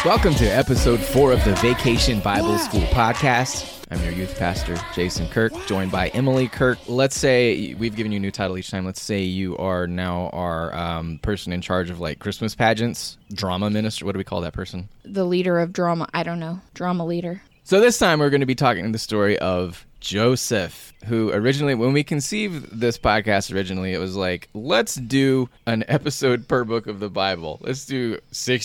Welcome to episode 4 of the Vacation Bible School podcast. I'm your youth pastor, Jason Kirk, joined by Emily Kirk. Let's say, we've given you a new title each time. Let's say you are now our person in charge of like Christmas pageants, drama minister. What do we call that person? The leader of drama. I don't know. Drama leader. So this time we're going to be talking the story of Joseph, who originally, when we conceived this podcast originally, it was like, let's do an episode per book of the Bible. Let's do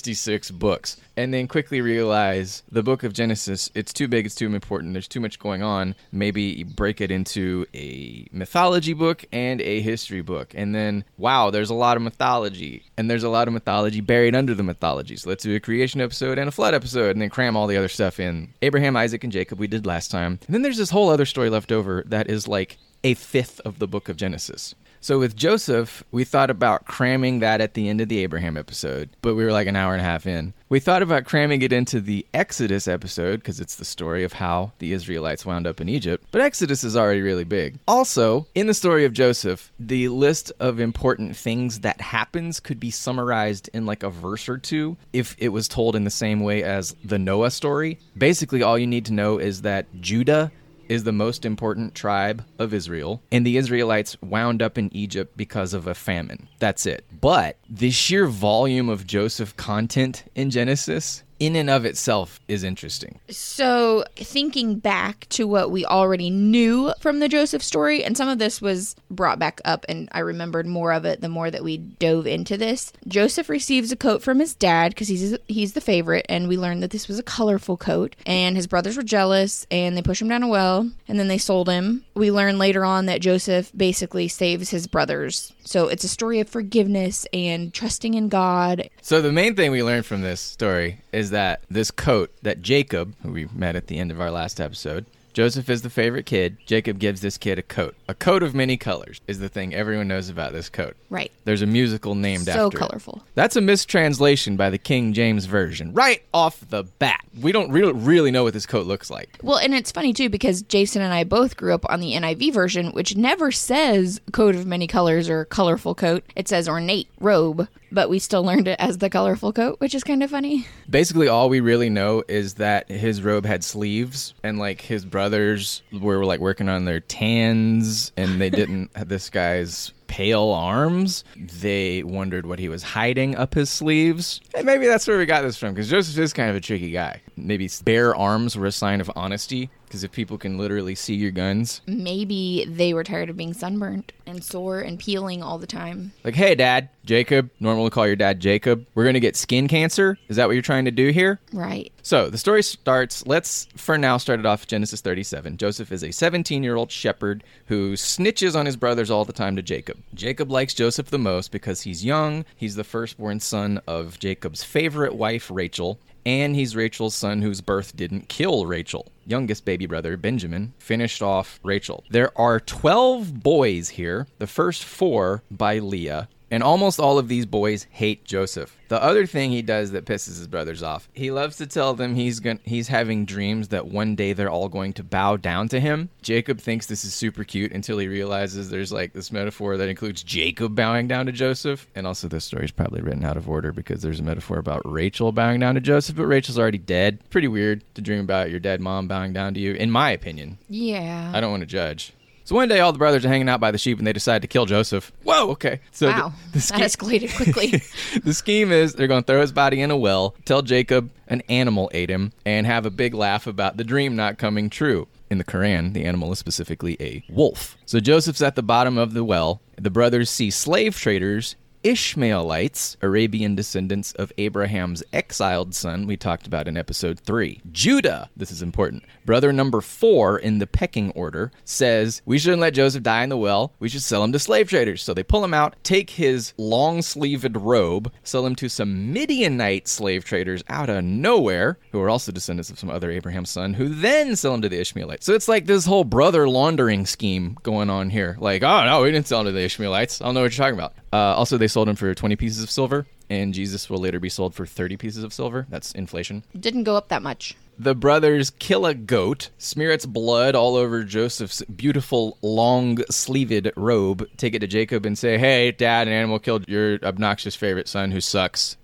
66 books. And then quickly realize the book of Genesis, it's too big, it's too important, there's too much going on. Maybe break it into a mythology book and a history book. And then, wow, there's a lot of mythology. And there's a lot of mythology buried under the mythology. So let's do a creation episode and a flood episode and then cram all the other stuff in. Abraham, Isaac, and Jacob we did last time. And then there's this whole other story left over that is like a fifth of the book of Genesis. So with Joseph, we thought about cramming that at the end of the Abraham episode, but we were like an hour and a half in. We thought about cramming it into the Exodus episode because it's the story of how the Israelites wound up in Egypt, but Exodus is already really big. Also, in the story of Joseph, the list of important things that happens could be summarized in like a verse or two if it was told in the same way as the Noah story. Basically, all you need to know is that Judah is the most important tribe of Israel, and the Israelites wound up in Egypt because of a famine. That's it. But the sheer volume of Joseph content in Genesis, in and of itself, is interesting. So, thinking back to what we already knew from the Joseph story, and some of this was brought back up, and I remembered more of it the more that we dove into this. Joseph receives a coat from his dad because he's the favorite, and we learned that this was a colorful coat, and his brothers were jealous, and they push him down a well, and then they sold him. We learn later on that Joseph basically saves his brothers. So it's a story of forgiveness and trusting in God. So the main thing we learned from this story is that this coat that Jacob, who we met at the end of our last episode, Joseph is the favorite kid. Jacob gives this kid a coat. A coat of many colors is the thing everyone knows about this coat. Right. There's a musical named after it. So colorful. That's a mistranslation by the King James Version. Right off the bat. We don't really know what this coat looks like. Well, and it's funny, too, because Jason and I both grew up on the NIV version, which never says coat of many colors or colorful coat. It says ornate robe, but we still learned it as the colorful coat, which is kind of funny. Basically, all we really know is that his robe had sleeves, and like his brothers were like working on their tans, and they didn't have this guy's pale arms. They wondered what he was hiding up his sleeves. And maybe that's where we got this from, because Joseph is kind of a tricky guy. Maybe bare arms were a sign of honesty, because if people can literally see your guns. Maybe they were tired of being sunburnt and sore and peeling all the time. Like, hey, Dad, Jacob, normal to call your dad Jacob. We're going to get skin cancer? Is that what you're trying to do here? Right. So the story starts, let's for now start it off Genesis 37. Joseph is a 17-year-old shepherd who snitches on his brothers all the time to Jacob. Jacob likes Joseph the most because he's young, he's the firstborn son of Jacob's favorite wife, Rachel, and he's Rachel's son whose birth didn't kill Rachel. Youngest baby brother, Benjamin, finished off Rachel. There are 12 boys here, the first 4 by Leah, and almost all of these boys hate Joseph. The other thing he does that pisses his brothers off, he loves to tell them he's having dreams that one day they're all going to bow down to him. Jacob thinks this is super cute until he realizes there's like this metaphor that includes Jacob bowing down to Joseph. And also this story is probably written out of order because there's a metaphor about Rachel bowing down to Joseph, but Rachel's already dead. Pretty weird to dream about your dead mom bowing down to you, in my opinion. Yeah. I don't want to judge. So one day, all the brothers are hanging out by the sheep, and they decide to kill Joseph. Whoa, okay. So wow, that escalated quickly. The scheme is they're going to throw his body in a well, tell Jacob an animal ate him, and have a big laugh about the dream not coming true. In the Quran, the animal is specifically a wolf. So Joseph's at the bottom of the well. The brothers see slave traders, Ishmaelites, Arabian descendants of Abraham's exiled son we talked about in episode 3. Judah, this is important, brother number 4 in the pecking order, says, we shouldn't let Joseph die in the well, we should sell him to slave traders. So they pull him out, take his long-sleeved robe, sell him to some Midianite slave traders out of nowhere, who are also descendants of some other Abraham son, who then sell him to the Ishmaelites. So it's like this whole brother laundering scheme going on here. Like, oh no, we didn't sell him to the Ishmaelites. I don't know what you're talking about. Also, they sold him for 20 pieces of silver, and Jesus will later be sold for 30 pieces of silver. That's inflation. Didn't go up that much. The brothers kill a goat, smear its blood all over Joseph's beautiful, long-sleeved robe, take it to Jacob and say, hey, Dad, an animal killed your obnoxious favorite son who sucks.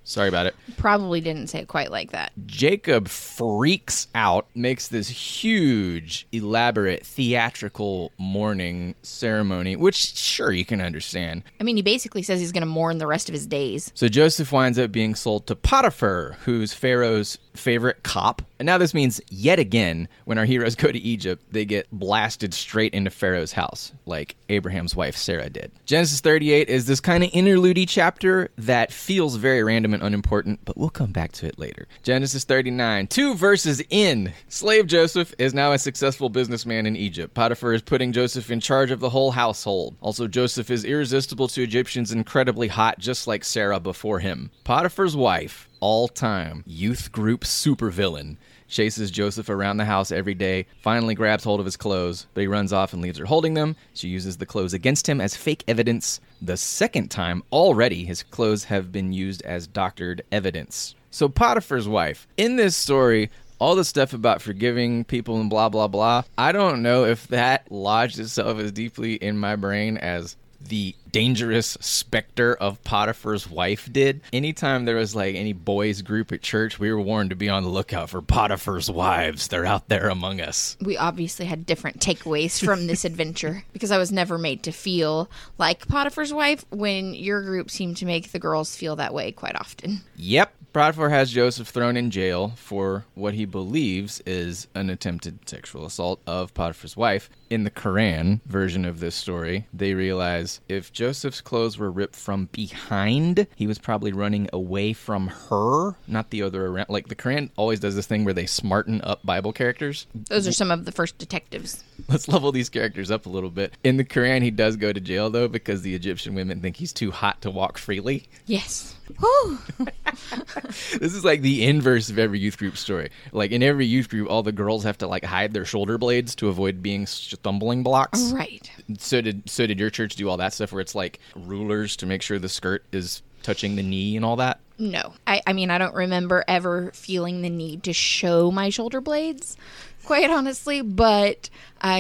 Sorry about it. Probably didn't say it quite like that. Jacob freaks out, makes this huge, elaborate, theatrical mourning ceremony, which sure you can understand. I mean, he basically says he's going to mourn the rest of his days. So Joseph winds up being sold to Potiphar, who's Pharaoh's favorite cop. And now this means, yet again, when our heroes go to Egypt, they get blasted straight into Pharaoh's house, like Abraham's wife Sarah did. Genesis 38 is this kind of interlude chapter that feels very random and unimportant, but we'll come back to it later. Genesis 39, 2 verses in. Slave Joseph is now a successful businessman in Egypt. Potiphar is putting Joseph in charge of the whole household. Also, Joseph is irresistible to Egyptians, incredibly hot, just like Sarah before him. Potiphar's wife, all-time youth group supervillain, chases Joseph around the house every day, finally grabs hold of his clothes, but he runs off and leaves her holding them. She uses the clothes against him as fake evidence. The second time already his clothes have been used as doctored evidence. So Potiphar's wife, in this story, all the stuff about forgiving people and blah, blah, blah, I don't know if that lodged itself as deeply in my brain as the dangerous specter of Potiphar's wife did. Anytime there was like any boys group at church, we were warned to be on the lookout for Potiphar's wives. They're out there among us. We obviously had different takeaways from this adventure because I was never made to feel like Potiphar's wife when your group seemed to make the girls feel that way quite often. Yep. Potiphar has Joseph thrown in jail for what he believes is an attempted sexual assault of Potiphar's wife. In the Quran version of this story, they realize if Joseph's clothes were ripped from behind, he was probably running away from her, not the other around. Like, the Quran always does this thing where they smarten up Bible characters. Those are some of the first detectives. Let's level these characters up a little bit. In the Quran, he does go to jail, though, because the Egyptian women think he's too hot to walk freely. Yes. Whew. This is like the inverse of every youth group story. Like, in every youth group, all the girls have to like hide their shoulder blades to avoid being stumbling blocks. Right. So did your church do all that stuff where it's like rulers to make sure the skirt is touching the knee and all that? No. I mean, I don't remember ever feeling the need to show my shoulder blades, quite honestly, but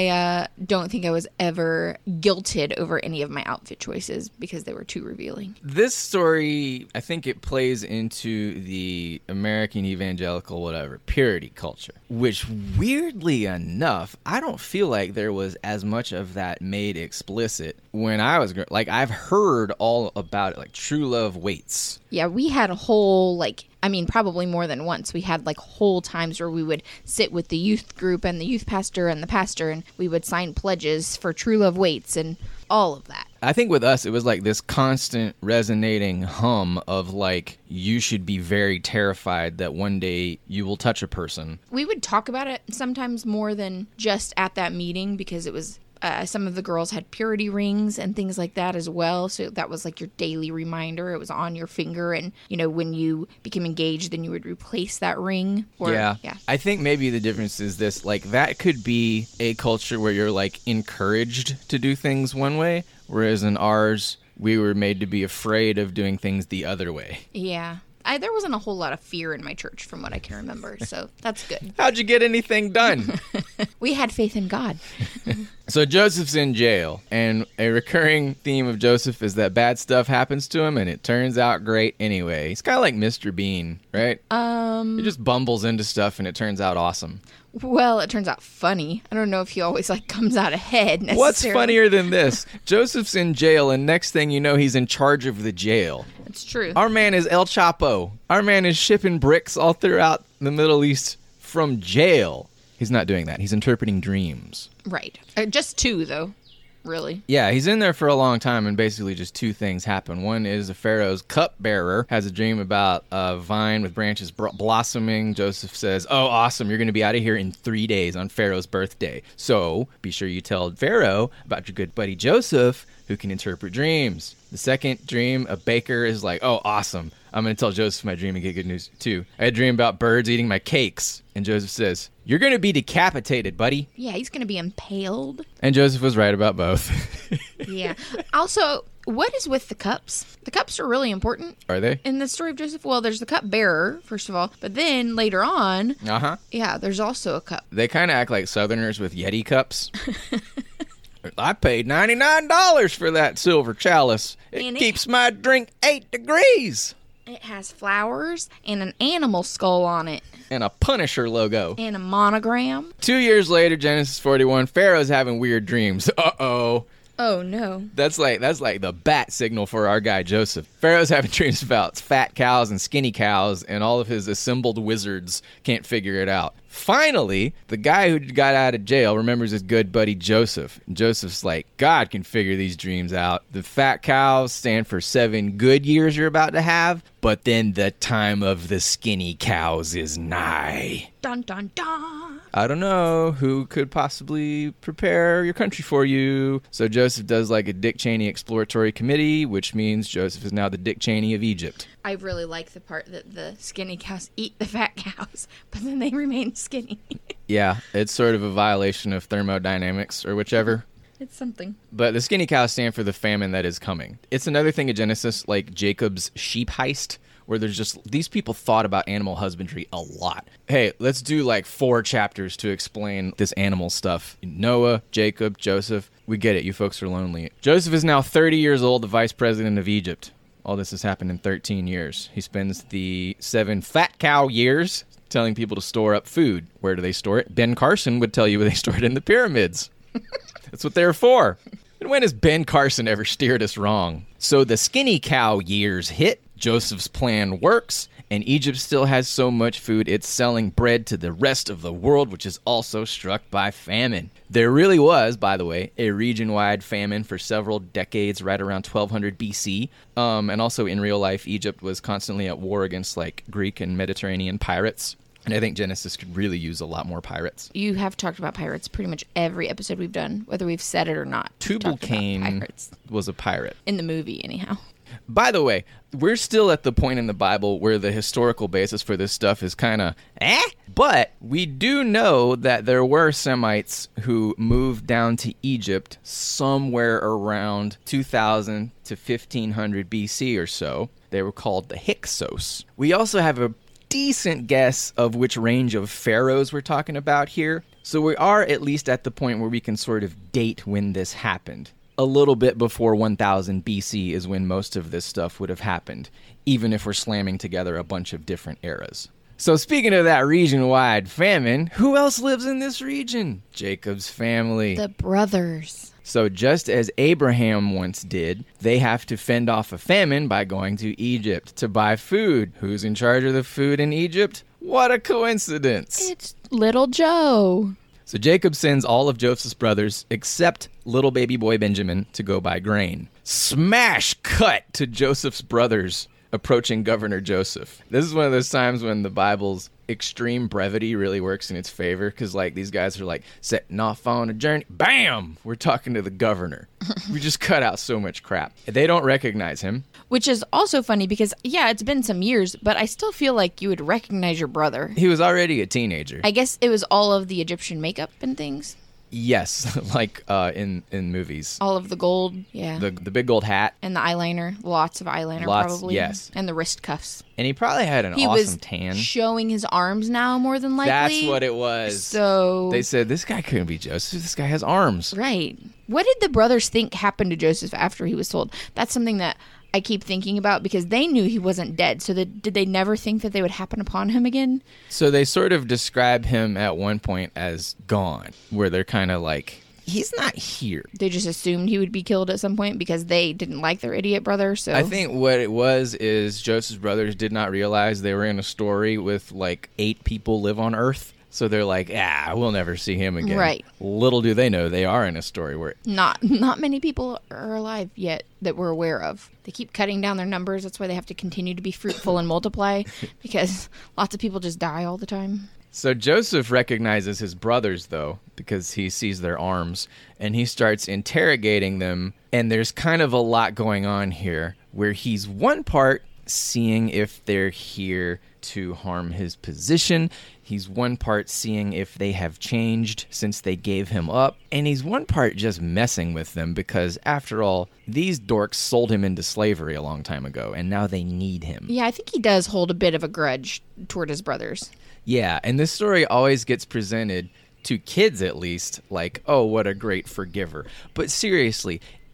I don't think I was ever guilted over any of my outfit choices because they were too revealing. This story, I think it plays into the American evangelical whatever, purity culture, which weirdly enough, I don't feel like there was as much of that made explicit when I was growing. Like, I've heard all about it, like true love waits. Yeah, we had a whole, probably more than once. We had whole times where we would sit with the youth group and the youth pastor and the pastor, and we would sign pledges for true love waits and all of that. I think with us, it was like this constant resonating hum of you should be very terrified that one day you will touch a person. We would talk about it sometimes more than just at that meeting because it was some of the girls had purity rings and things like that as well. So that was your daily reminder. It was on your finger. And, when you became engaged, then you would replace that ring. Yeah. I think maybe the difference is this, that could be a culture where you're encouraged to do things one way. Whereas in ours, we were made to be afraid of doing things the other way. Yeah. There wasn't a whole lot of fear in my church from what I can remember, so that's good. How'd you get anything done? We had faith in God. So Joseph's in jail, and a recurring theme of Joseph is that bad stuff happens to him, and it turns out great anyway. He's kind of like Mr. Bean, right? He just bumbles into stuff, and it turns out awesome. Well, it turns out funny. I don't know if he always comes out ahead necessarily. What's funnier than this? Joseph's in jail, and next thing you know, he's in charge of the jail. It's true. Our man is El Chapo. Our man is shipping bricks all throughout the Middle East from jail. He's not doing that. He's interpreting dreams. Right. Just two, though. Really? Yeah, he's in there for a long time, and basically just two things happen. One is the Pharaoh's cupbearer has a dream about a vine with branches blossoming. Joseph says, "Oh, awesome, you're going to be out of here in 3 days on Pharaoh's birthday. So be sure you tell Pharaoh about your good buddy Joseph, who can interpret dreams." The second dream, a baker is like, "Oh, awesome. I'm going to tell Joseph my dream and get good news, too. I had a dream about birds eating my cakes." And Joseph says, "You're going to be decapitated, buddy." Yeah, he's going to be impaled. And Joseph was right about both. Yeah. Also, what is with the cups? The cups are really important. Are they? In the story of Joseph, well, there's the cup bearer, first of all. But then later on, yeah, there's also a cup. They kind of act like Southerners with Yeti cups. I paid $99 for that silver chalice. It keeps my drink 8 degrees. It has flowers and an animal skull on it. And a Punisher logo. And a monogram. 2 years later, Genesis 41, Pharaoh's having weird dreams. Uh-oh. Oh, no. That's like the bat signal for our guy Joseph. Pharaoh's having dreams about fat cows and skinny cows, and all of his assembled wizards can't figure it out. Finally, the guy who got out of jail remembers his good buddy Joseph. And Joseph's like, God can figure these dreams out. The fat cows stand for 7 good years you're about to have, but then the time of the skinny cows is nigh. Dun, dun, dun. I don't know who could possibly prepare your country for you. So Joseph does like a Dick Cheney exploratory committee, which means Joseph is now the Dick Cheney of Egypt. I really like the part that the skinny cows eat the fat cows, but then they remain skinny. Yeah, it's sort of a violation of thermodynamics or whichever. It's something. But the skinny cows stand for the famine that is coming. It's another thing in Genesis, like Jacob's sheep heist, where there's just, these people thought about animal husbandry a lot. Hey, let's do like 4 chapters to explain this animal stuff. Noah, Jacob, Joseph, we get it. You folks are lonely. Joseph is now 30 years old, the vice president of Egypt. All this has happened in 13 years. He spends the 7 fat cow years telling people to store up food. Where do they store it? Ben Carson would tell you where they store it in the pyramids. That's what they're for. And when has Ben Carson ever steered us wrong? So the skinny cow years hit, Joseph's plan works, and Egypt still has so much food it's selling bread to the rest of the world, which is also struck by famine. There really was, by the way, a region-wide famine for several decades right around 1200 BC. And also in real life, Egypt was constantly at war against like Greek and Mediterranean pirates. And I think Genesis could really use a lot more pirates. You have talked about pirates pretty much every episode we've done, whether we've said it or not. Tubal-Cain was a pirate. In the movie, anyhow. By the way, we're still at the point in the Bible where the historical basis for this stuff is kind of but we do know that there were Semites who moved down to Egypt somewhere around 2000 to 1500 BC or so. They were called the Hyksos. We also have a decent guess of which range of pharaohs we're talking about here. So we are at least at the point where we can sort of date when this happened. A little bit before 1000 BC is when most of this stuff would have happened, even if we're slamming together a bunch of different eras. So speaking of that region-wide famine, who else lives in this region? Jacob's family. The brothers. So just as Abraham once did, they have to fend off a famine by going to Egypt to buy food. Who's in charge of the food in Egypt? What a coincidence. It's little Joe. So Jacob sends all of Joseph's brothers, except little baby boy Benjamin, to go buy grain. Smash cut to Joseph's brothers approaching Governor Joseph. This is one of those times when the Bible's extreme brevity really works in its favor, because like these guys are like setting off on a journey. Bam! We're talking to the governor. We just cut out so much crap. They don't recognize him. Which is also funny because, yeah, it's been some years, but I still feel like you would recognize your brother. He was already a teenager. I guess it was all of the Egyptian makeup and things. Yes, like in movies. All of the gold, yeah. The big gold hat. And the eyeliner. Lots of eyeliner, probably. Yes. And the wrist cuffs. And he probably had an awesome tan. He was showing his arms now, more than likely. That's what it was. So they said, this guy couldn't be Joseph. This guy has arms. Right. What did the brothers think happened to Joseph after he was told? That's something that I keep thinking about, because they knew he wasn't dead. So did they never think that they would happen upon him again? So they sort of describe him at one point as gone, where they're kind of like, he's not here. They just assumed he would be killed at some point because they didn't like their idiot brother. So I think what it was is Joseph's brothers did not realize they were in a story with like 8 people live on Earth. So they're like, we'll never see him again. Right. Little do they know they are in a story where not many people are alive yet that we're aware of. They keep cutting down their numbers. That's why they have to continue to be fruitful and multiply, because lots of people just die all the time. So Joseph recognizes his brothers, though, because he sees their arms, and he starts interrogating them. And there's kind of a lot going on here, where he's one part seeing if they're here to harm his position. He's one part seeing if they have changed since they gave him up. And he's one part just messing with them because, after all, these dorks sold him into slavery a long time ago, and now they need him. Yeah, I think he does hold a bit of a grudge toward his brothers. Yeah, and this story always gets presented to kids, at least, like, oh, what a great forgiver. But seriously,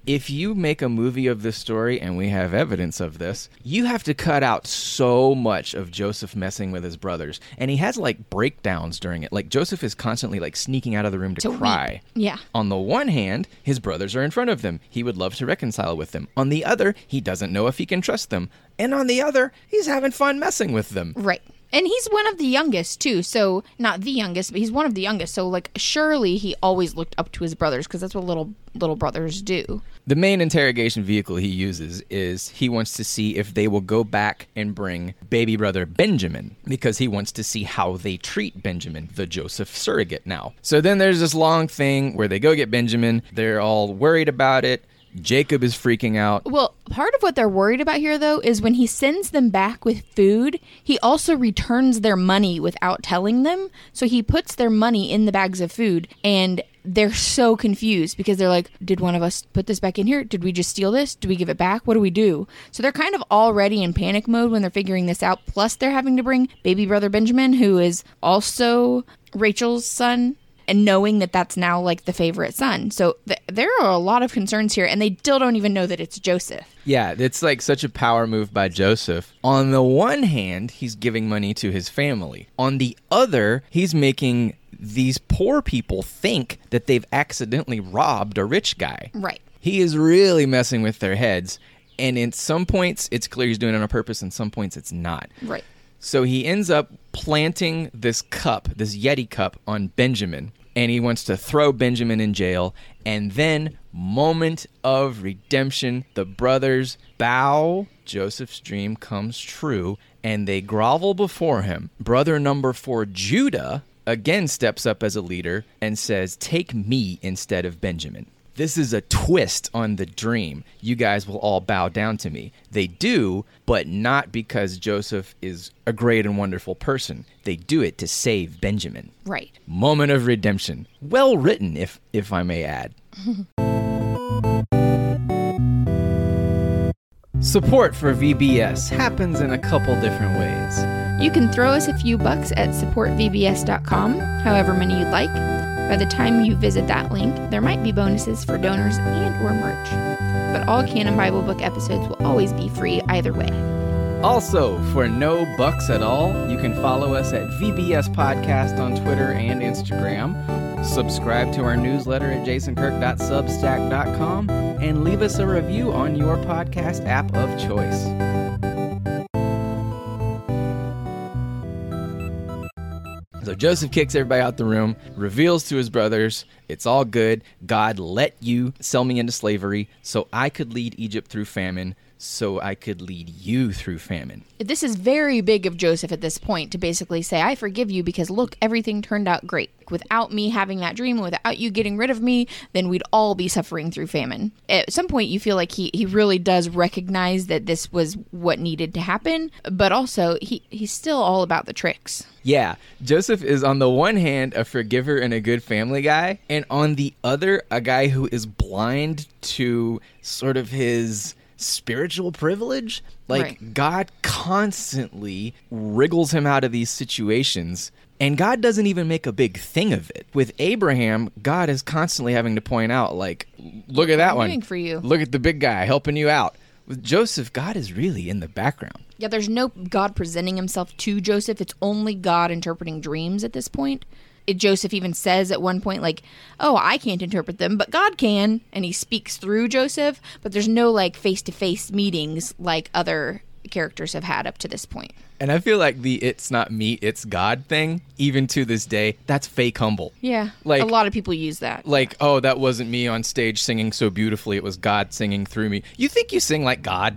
if you make a movie of this story, and we have evidence of this, you have to cut out so much of Joseph messing with his brothers. And he has like breakdowns during it. Like Joseph is constantly like sneaking out of the room to cry. Weep. Yeah. On the one hand, his brothers are in front of them. He would love to reconcile with them. On the other, he doesn't know if he can trust them. And on the other, he's having fun messing with them. Right. And he's one of the youngest, too. So, not the youngest, but he's one of the youngest. So, like, surely he always looked up to his brothers because that's what little brothers do. The main interrogation vehicle he uses is he wants to see if they will go back and bring baby brother Benjamin because he wants to see how they treat Benjamin, the Joseph surrogate now. So then there's this long thing where they go get Benjamin. They're all worried about it. Jacob is freaking out. Well, part of what they're worried about here, though, is when he sends them back with food, he also returns their money without telling them. So he puts their money in the bags of food, and they're so confused because they're like, did one of us put this back in here? Did we just steal this? Do we give it back? What do we do? So they're kind of already in panic mode when they're figuring this out. Plus, they're having to bring baby brother Benjamin, who is also Rachel's son, and knowing that that's now like the favorite son. So there are a lot of concerns here, and they still don't even know that it's Joseph. Yeah, it's like such a power move by Joseph. On the one hand, he's giving money to his family. On the other, he's making these poor people think that they've accidentally robbed a rich guy. Right. He is really messing with their heads. And in some points, it's clear he's doing it on purpose. In some points, it's not. Right. So he ends up planting this cup, this Yeti cup, on Benjamin. And he wants to throw Benjamin in jail. And then, moment of redemption, the brothers bow. Joseph's dream comes true. And they grovel before him. Brother number 4, Judah, again steps up as a leader and says, take me instead of Benjamin. This is a twist on the dream. You guys will all bow down to me. They do, but not because Joseph is a great and wonderful person. They do it to save Benjamin. Right. Moment of redemption. Well written, if I may add. Support for VBS happens in a couple different ways. You can throw us a few bucks at supportvbs.com, however many you'd like. By the time you visit that link, there might be bonuses for donors and or merch. But all Canon Bible Book episodes will always be free either way. Also, for no bucks at all, you can follow us at VBS Podcast on Twitter and Instagram. Subscribe to our newsletter at jasonkirk.substack.com and leave us a review on your podcast app of choice. So Joseph kicks everybody out the room, reveals to his brothers, it's all good. God let you sell me into slavery so I could lead Egypt through famine, so I could lead you through famine. This is very big of Joseph at this point to basically say, I forgive you because look, everything turned out great. Without me having that dream, without you getting rid of me, then we'd all be suffering through famine. At some point, you feel like he really does recognize that this was what needed to happen, but also he's still all about the tricks. Yeah, Joseph is on the one hand a forgiver and a good family guy, and on the other, a guy who is blind to sort of his spiritual privilege. Like, right. God constantly wriggles him out of these situations, and God doesn't even make a big thing of it. With Abraham, God is constantly having to point out, like, look at that I'm one. rooting for you. Look at the big guy helping you out. With Joseph, God is really in the background. Yeah, there's no God presenting himself to Joseph. It's only God interpreting dreams at this point. Joseph even says at one point, like, oh, I can't interpret them, but God can. And he speaks through Joseph, but there's no, like, face-to-face meetings like other characters have had up to this point. And I feel like the it's not me, it's God thing, even to this day, that's fake humble. Yeah, like, a lot of people use that. Like, oh, that wasn't me on stage singing so beautifully, it was God singing through me. You think you sing like God?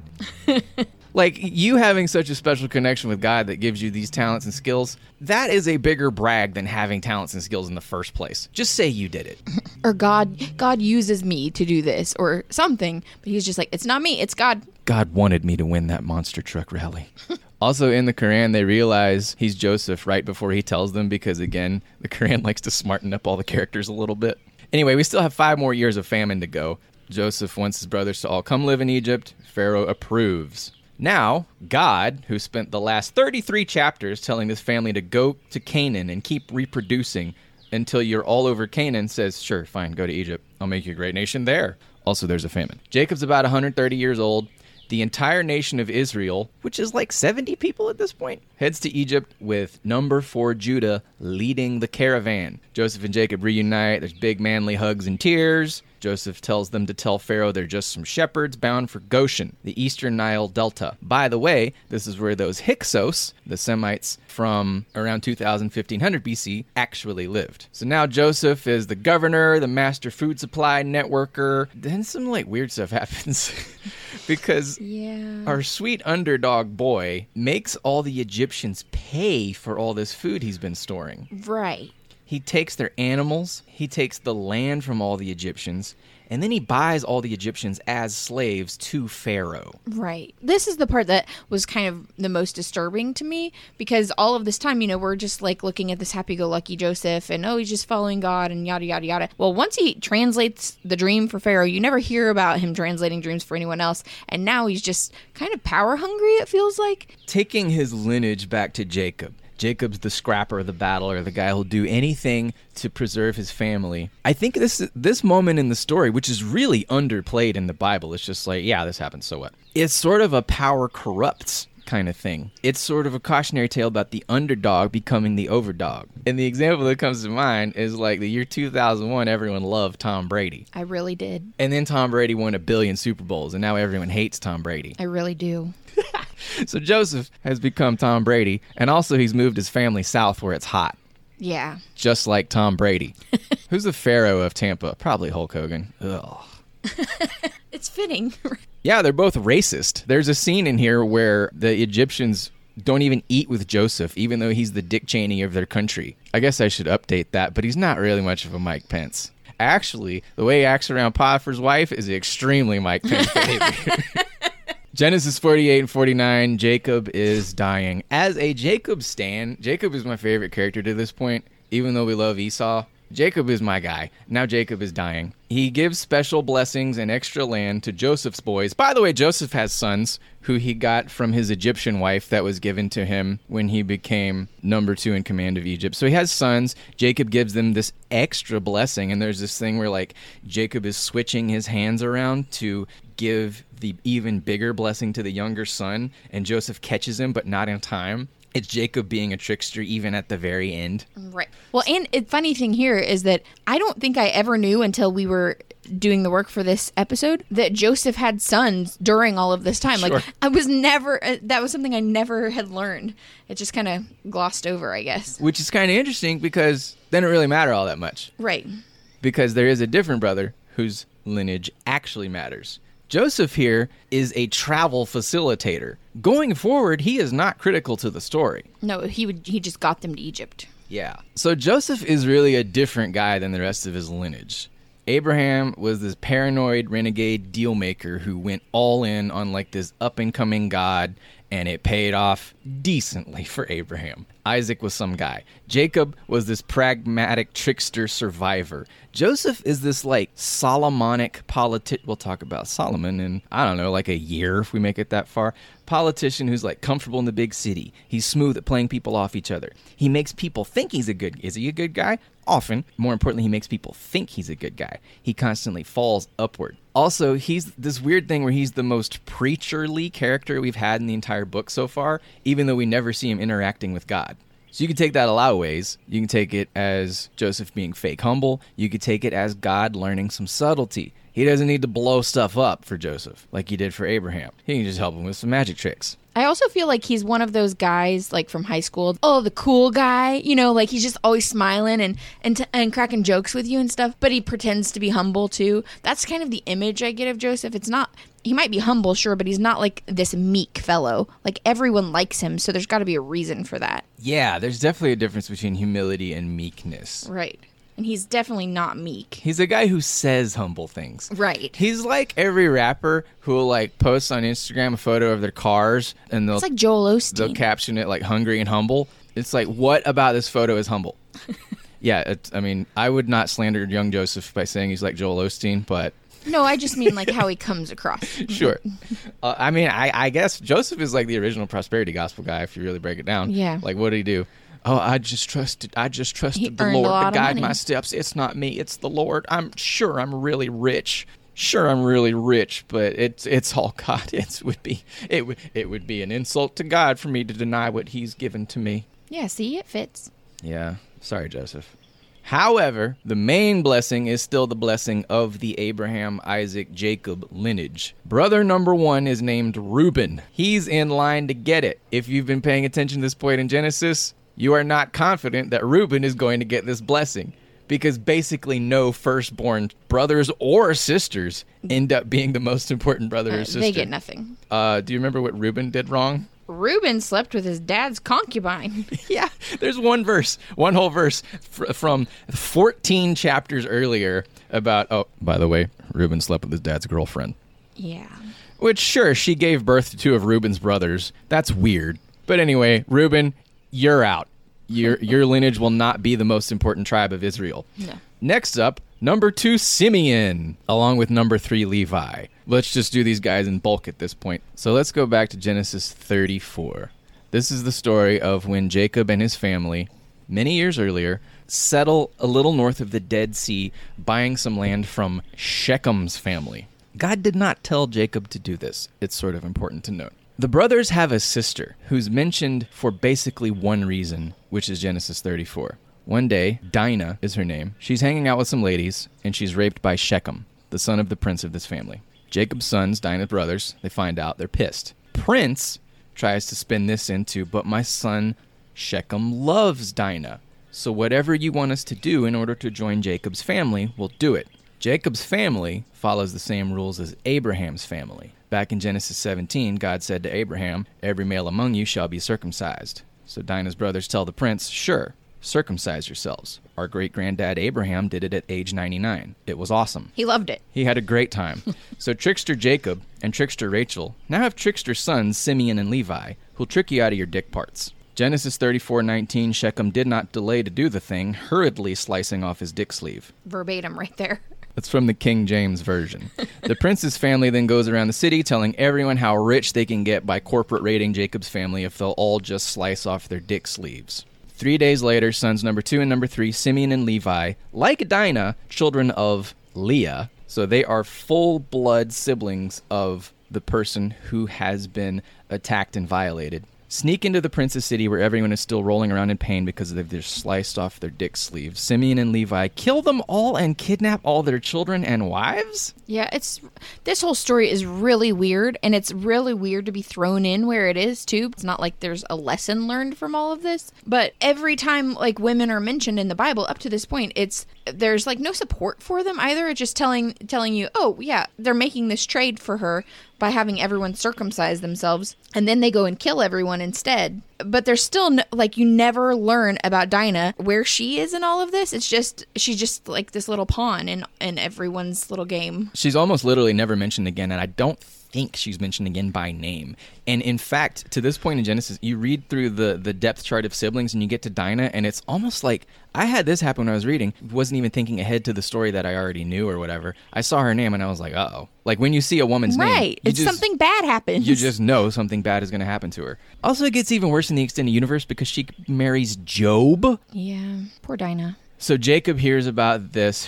Like, you having such a special connection with God that gives you these talents and skills, that is a bigger brag than having talents and skills in the first place. Just say you did it. Or God uses me to do this or something, but he's just like, it's not me, it's God. God wanted me to win that monster truck rally. Also, in the Quran, they realize he's Joseph right before he tells them because, again, the Quran likes to smarten up all the characters a little bit. Anyway, we still have 5 more years of famine to go. Joseph wants his brothers to all come live in Egypt. Pharaoh approves. Now, God, who spent the last 33 chapters telling this family to go to Canaan and keep reproducing until you're all over Canaan, says, sure, fine, go to Egypt. I'll make you a great nation there. Also, there's a famine. Jacob's about 130 years old. The entire nation of Israel, which is like 70 people at this point, heads to Egypt with number 4 Judah leading the caravan. Joseph and Jacob reunite. There's big manly hugs and tears. Joseph tells them to tell Pharaoh they're just some shepherds bound for Goshen, the eastern Nile Delta. By the way, this is where those Hyksos, the Semites from around 2000, 1500 BC, actually lived. So now Joseph is the governor, the master food supply networker. Then some like weird stuff happens because our sweet underdog boy makes all the Egyptians pay for all this food he's been storing. Right. He takes their animals, he takes the land from all the Egyptians, and then he buys all the Egyptians as slaves to Pharaoh. Right. This is the part that was kind of the most disturbing to me, because all of this time, we're just like looking at this happy-go-lucky Joseph and, he's just following God and yada, yada, yada. Well, once he translates the dream for Pharaoh, you never hear about him translating dreams for anyone else. And now he's just kind of power-hungry, it feels like. Taking his lineage back to Jacob. Jacob's the scrapper, the battler, the guy who'll do anything to preserve his family. I think this moment in the story, which is really underplayed in the Bible, it's just like, yeah, this happens, so what? It's sort of a power corrupts kind of thing. It's sort of a cautionary tale about the underdog becoming the overdog. And the example that comes to mind is like the year 2001, everyone loved Tom Brady. I really did. And then Tom Brady won 1 billion Super Bowls, and now everyone hates Tom Brady. I really do. So Joseph has become Tom Brady, and also he's moved his family south where it's hot. Yeah. Just like Tom Brady. Who's the pharaoh of Tampa? Probably Hulk Hogan. Ugh. It's fitting. Yeah, they're both racist. There's a scene in here where the Egyptians don't even eat with Joseph, even though he's the Dick Cheney of their country. I guess I should update that, but he's not really much of a Mike Pence. Actually, the way he acts around Potiphar's wife is extremely Mike Pence behavior. Genesis 48 and 49, Jacob is dying. As a Jacob stan, Jacob is my favorite character to this point, even though we love Esau. Jacob is my guy. Now Jacob is dying. He gives special blessings and extra land to Joseph's boys. By the way, Joseph has sons who he got from his Egyptian wife that was given to him when he became number 2 in command of Egypt. So he has sons. Jacob gives them this extra blessing, and there's this thing where like Jacob is switching his hands around to give the even bigger blessing to the younger son, and Joseph catches him but not in time. It's Jacob being a trickster even at the very end. Right. Well, and the funny thing here is that I don't think I ever knew until we were doing the work for this episode that Joseph had sons during all of this time. Sure. Like, I was never, that was something I never had learned. It just kind of glossed over, I guess. Which is kind of interesting because then it really matter all that much. Right. Because there is a different brother whose lineage actually matters. Joseph here is a travel facilitator. Going forward, he is not critical to the story. No, he just got them to Egypt. Yeah. So Joseph is really a different guy than the rest of his lineage. Abraham was this paranoid renegade deal maker who went all in on like this up and coming God, and it paid off decently for Abraham. Isaac was some guy. Jacob was this pragmatic trickster survivor. Joseph is this like Solomonic politician. We'll talk about Solomon in, I don't know, like a year if we make it that far. Politician who's like comfortable in the big city. He's smooth at playing people off each other. He makes people think he's a good. Is he a good guy? Often. More importantly, he makes people think he's a good guy. He constantly falls upward. Also, he's this weird thing where he's the most preacherly character we've had in the entire book so far, even though we never see him interacting with God. So you can take that a lot of ways. You can take it as Joseph being fake humble. You could take it as God learning some subtlety. He doesn't need to blow stuff up for Joseph like he did for Abraham. He can just help him with some magic tricks. I also feel like he's one of those guys, like from high school. Oh, the cool guy, like he's just always smiling and cracking jokes with you and stuff. But he pretends to be humble too. That's kind of the image I get of Joseph. It's not. He might be humble, sure, but he's not like this meek fellow. Like everyone likes him, so there's got to be a reason for that. Yeah, there's definitely a difference between humility and meekness. Right. And he's definitely not meek. He's a guy who says humble things. Right. He's like every rapper who will like post on Instagram a photo of their cars and it's like Joel Osteen. They'll caption it like hungry and humble. It's like, what about this photo is humble? Yeah, I would not slander young Joseph by saying he's like Joel Osteen, but... No, I just mean like how he comes across. Sure. I guess Joseph is like the original prosperity gospel guy if you really break it down. Yeah. Like, what did he do? Oh, I just trusted the Lord to guide my steps. It's not me, it's the Lord. I'm sure I'm really rich. Sure, I'm really rich, but it's all God. It would be an insult to God for me to deny what he's given to me. Yeah, see, it fits. Yeah, sorry, Joseph. However, the main blessing is still the blessing of the Abraham, Isaac, Jacob lineage. Brother number 1 is named Reuben. He's in line to get it. If you've been paying attention to this point in Genesis, you are not confident that Reuben is going to get this blessing, because basically no firstborn brothers or sisters end up being the most important brother or sister. They get nothing. Do you remember what Reuben did wrong? Reuben slept with his dad's concubine. Yeah, there's one whole verse from 14 chapters earlier about, oh, by the way, Reuben slept with his dad's girlfriend. Yeah. Which, sure, she gave birth to 2 of Reuben's brothers. That's weird. But anyway, Reuben, you're out. Your lineage will not be the most important tribe of Israel. No. Next up, number 2, Simeon, along with number 3, Levi. Let's just do these guys in bulk at this point. So let's go back to Genesis 34. This is the story of when Jacob and his family, many years earlier, settle a little north of the Dead Sea, buying some land from Shechem's family. God did not tell Jacob to do this. It's sort of important to note. The brothers have a sister who's mentioned for basically one reason, which is Genesis 34. One day, Dinah is her name. She's hanging out with some ladies, and she's raped by Shechem, the son of the prince of this family. Jacob's sons, Dinah's brothers, they find out. They're pissed. Prince tries to spin this into, but my son Shechem loves Dinah. So whatever you want us to do in order to join Jacob's family, we'll do it. Jacob's family follows the same rules as Abraham's family. Back in Genesis 17, God said to Abraham, "Every male among you shall be circumcised." So Dinah's brothers tell the prince, "Sure, circumcise yourselves." Our great-granddad Abraham did it at age 99. It was awesome. He loved it. He had a great time. So trickster Jacob and trickster Rachel now have trickster sons Simeon and Levi, who'll trick you out of your dick parts. Genesis 34:19, Shechem did not delay to do the thing, hurriedly slicing off his dick sleeve. Verbatim right there. That's from the King James Version. The prince's family then goes around the city telling everyone how rich they can get by corporate raiding Jacob's family if they'll all just slice off their dick sleeves. 3 days later, sons number 2 and number 3, Simeon and Levi, like Dinah, children of Leah, so they are full-blood siblings of the person who has been attacked and violated, sneak into the prince's city where everyone is still rolling around in pain because they've just sliced off their dick sleeves. Simeon and Levi kill them all and kidnap all their children and wives? Yeah, this whole story is really weird, and it's really weird to be thrown in where it is, too. It's not like there's a lesson learned from all of this, but every time, like, women are mentioned in the Bible up to this point, there's, like, no support for them either. It's just telling you, oh, yeah, they're making this trade for her by having everyone circumcise themselves, and then they go and kill everyone instead. But there's still, you never learn about Dinah, where she is in all of this. She's just like this little pawn in everyone's little game. She's almost literally never mentioned again, and I don't think she's mentioned again by name. And in fact, to this point in Genesis, you read through the depth chart of siblings and you get to Dinah, and it's almost like, I had this happen when I was reading, wasn't even thinking ahead to the story that I already knew or whatever. I saw her name and I was like, uh-oh. Like when you see a woman's name, right, it's something bad happens. You just know something bad is going to happen to her. Also, it gets even worse in the extended universe because she marries Job. Yeah, poor Dinah. So Jacob hears about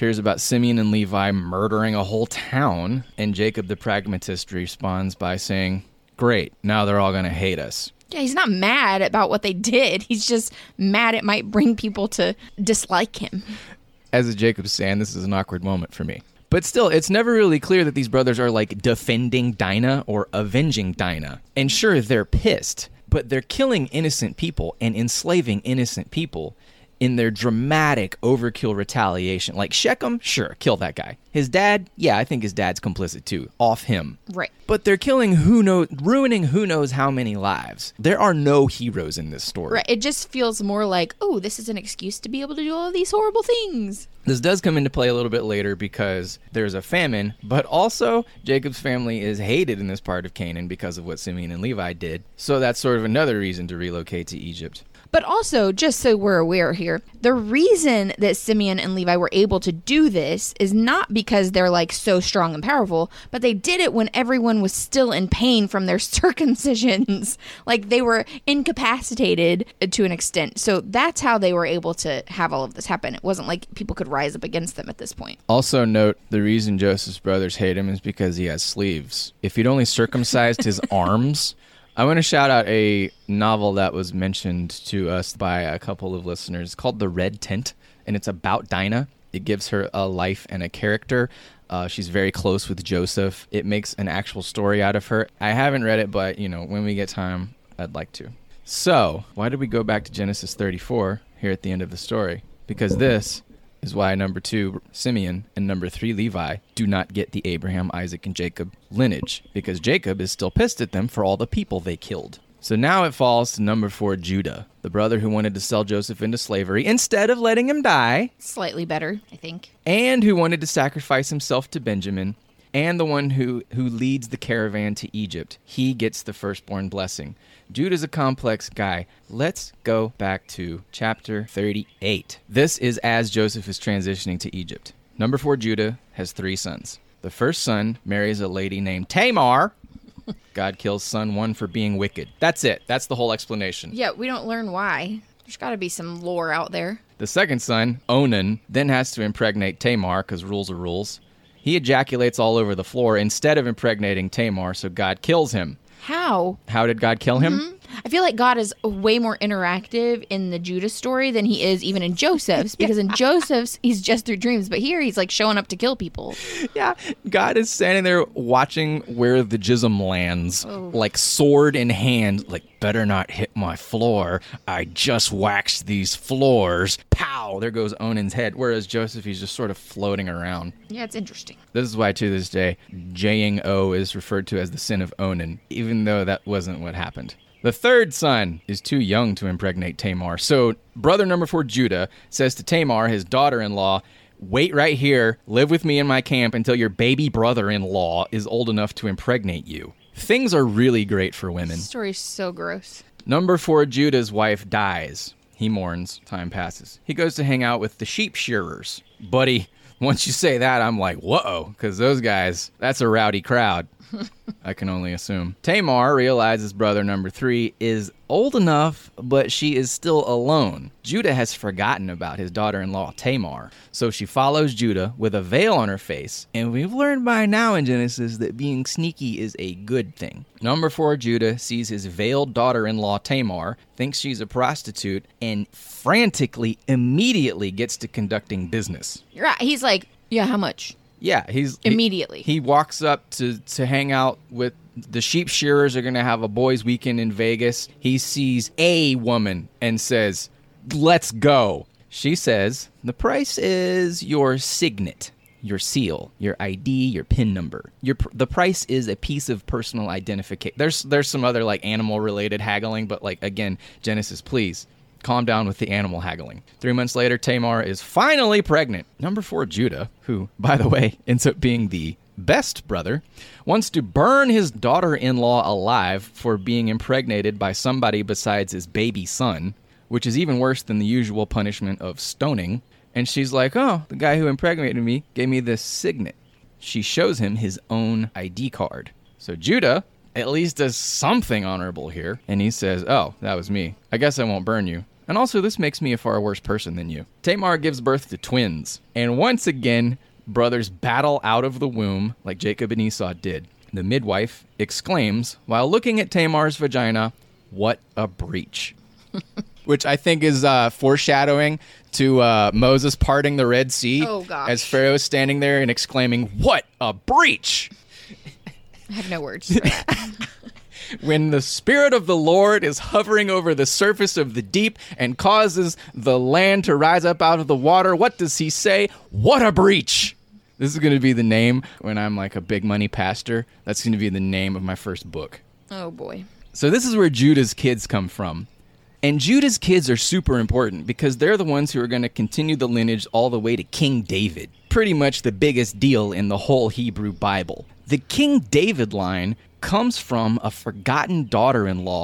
Simeon and Levi murdering a whole town, and Jacob the pragmatist responds by saying, "Great, now they're all going to hate us." Yeah, he's not mad about what they did. He's just mad it might bring people to dislike him. As a Jacob fan, this is an awkward moment for me. But still, it's never really clear that these brothers are like defending Dinah or avenging Dinah. And sure, they're pissed, but they're killing innocent people and enslaving innocent people in their dramatic overkill retaliation. Like Shechem, sure, kill that guy. His dad, yeah, I think his dad's complicit too. Off him. Right. But they're killing ruining who knows how many lives. There are no heroes in this story. Right. It just feels more like, oh, this is an excuse to be able to do all of these horrible things. This does come into play a little bit later because there's a famine, but also Jacob's family is hated in this part of Canaan because of what Simeon and Levi did. So that's sort of another reason to relocate to Egypt. But also, just so we're aware here, the reason that Simeon and Levi were able to do this is not because they're like so strong and powerful, but they did it when everyone was still in pain from their circumcisions. Like they were incapacitated to an extent. So that's how they were able to have all of this happen. It wasn't like people could rise up against them at this point. Also note, the reason Joseph's brothers hate him is because he has sleeves. If he'd only circumcised his arms... I want to shout out a novel that was mentioned to us by a couple of listeners called The Red Tent, and it's about Dinah. It gives her a life and a character. She's very close with Joseph. It makes an actual story out of her. I haven't read it, but, when we get time, I'd like to. So, why did we go back to Genesis 34 here at the end of the story? Because this is why number 2, Simeon, and number 3, Levi, do not get the Abraham, Isaac, and Jacob lineage, because Jacob is still pissed at them for all the people they killed. So now it falls to number 4, Judah, the brother who wanted to sell Joseph into slavery instead of letting him die. Slightly better, I think. And who wanted to sacrifice himself to Benjamin, and the one who leads the caravan to Egypt. He gets the firstborn blessing. Judah's a complex guy. Let's go back to chapter 38. This is as Joseph is transitioning to Egypt. Number 4, Judah, has 3 sons. The first son marries a lady named Tamar. God kills son 1 for being wicked. That's it. That's the whole explanation. Yeah, we don't learn why. There's got to be some lore out there. The second son, Onan, then has to impregnate Tamar, because rules are rules. He ejaculates all over the floor instead of impregnating Tamar, so God kills him. How? How did God kill him? Mm-hmm. I feel like God is way more interactive in the Judah story than he is even in Joseph's, because in Joseph's, he's just through dreams. But here, he's like showing up to kill people. Yeah. God is standing there watching where the jism lands, like sword in hand, like, better not hit my floor. I just waxed these floors. Pow! There goes Onan's head. Whereas Joseph, he's just sort of floating around. Yeah, it's interesting. This is why, to this day, Jing O is referred to as the sin of Onan, even though that wasn't what happened. The third son is too young to impregnate Tamar. So brother number 4, Judah, says to Tamar, his daughter-in-law, wait right here, live with me in my camp until your baby brother-in-law is old enough to impregnate you. Things are really great for women. This story's so gross. Number 4, Judah's wife dies. He mourns. Time passes. He goes to hang out with the sheep shearers. Buddy, once you say that, I'm like, whoa, because those guys, that's a rowdy crowd. I can only assume. Tamar realizes brother number 3 is old enough, but she is still alone. Judah has forgotten about his daughter-in-law, Tamar, so she follows Judah with a veil on her face, and we've learned by now in Genesis that being sneaky is a good thing. Number 4, Judah sees his veiled daughter-in-law, Tamar, thinks she's a prostitute, and frantically, immediately gets to conducting business. Right. He's like, yeah, how much? Yeah, immediately. He walks up to hang out with the sheep shearers. Are going to have a boys' weekend in Vegas. He sees a woman and says, let's go. She says, the price is your signet, your seal, your ID, your PIN number. The price is a piece of personal identification. There's some other like animal-related haggling, but like, again, Genesis, please. Calm down with the animal haggling. 3 months later, Tamar is finally pregnant. Number 4, Judah, who, by the way, ends up being the best brother, wants to burn his daughter-in-law alive for being impregnated by somebody besides his baby son, which is even worse than the usual punishment of stoning. And she's like, oh, the guy who impregnated me gave me this signet. She shows him his own ID card. So Judah at least does something honorable here. And he says, oh, that was me. I guess I won't burn you. And also, this makes me a far worse person than you. Tamar gives birth to twins. And once again, brothers battle out of the womb like Jacob and Esau did. The midwife exclaims, while looking at Tamar's vagina, what a breach. Which I think is foreshadowing to Moses parting the Red Sea. Oh, gosh. As Pharaoh is standing there and exclaiming, what a breach! I have no words for that. When the Spirit of the Lord is hovering over the surface of the deep and causes the land to rise up out of the water, what does he say? What a breach! This is going to be the name, when I'm like a big money pastor, that's going to be the name of my first book. Oh, boy. So this is where Judah's kids come from. And Judah's kids are super important because they're the ones who are going to continue the lineage all the way to King David. Pretty much the biggest deal in the whole Hebrew Bible. The King David line comes from a forgotten daughter-in-law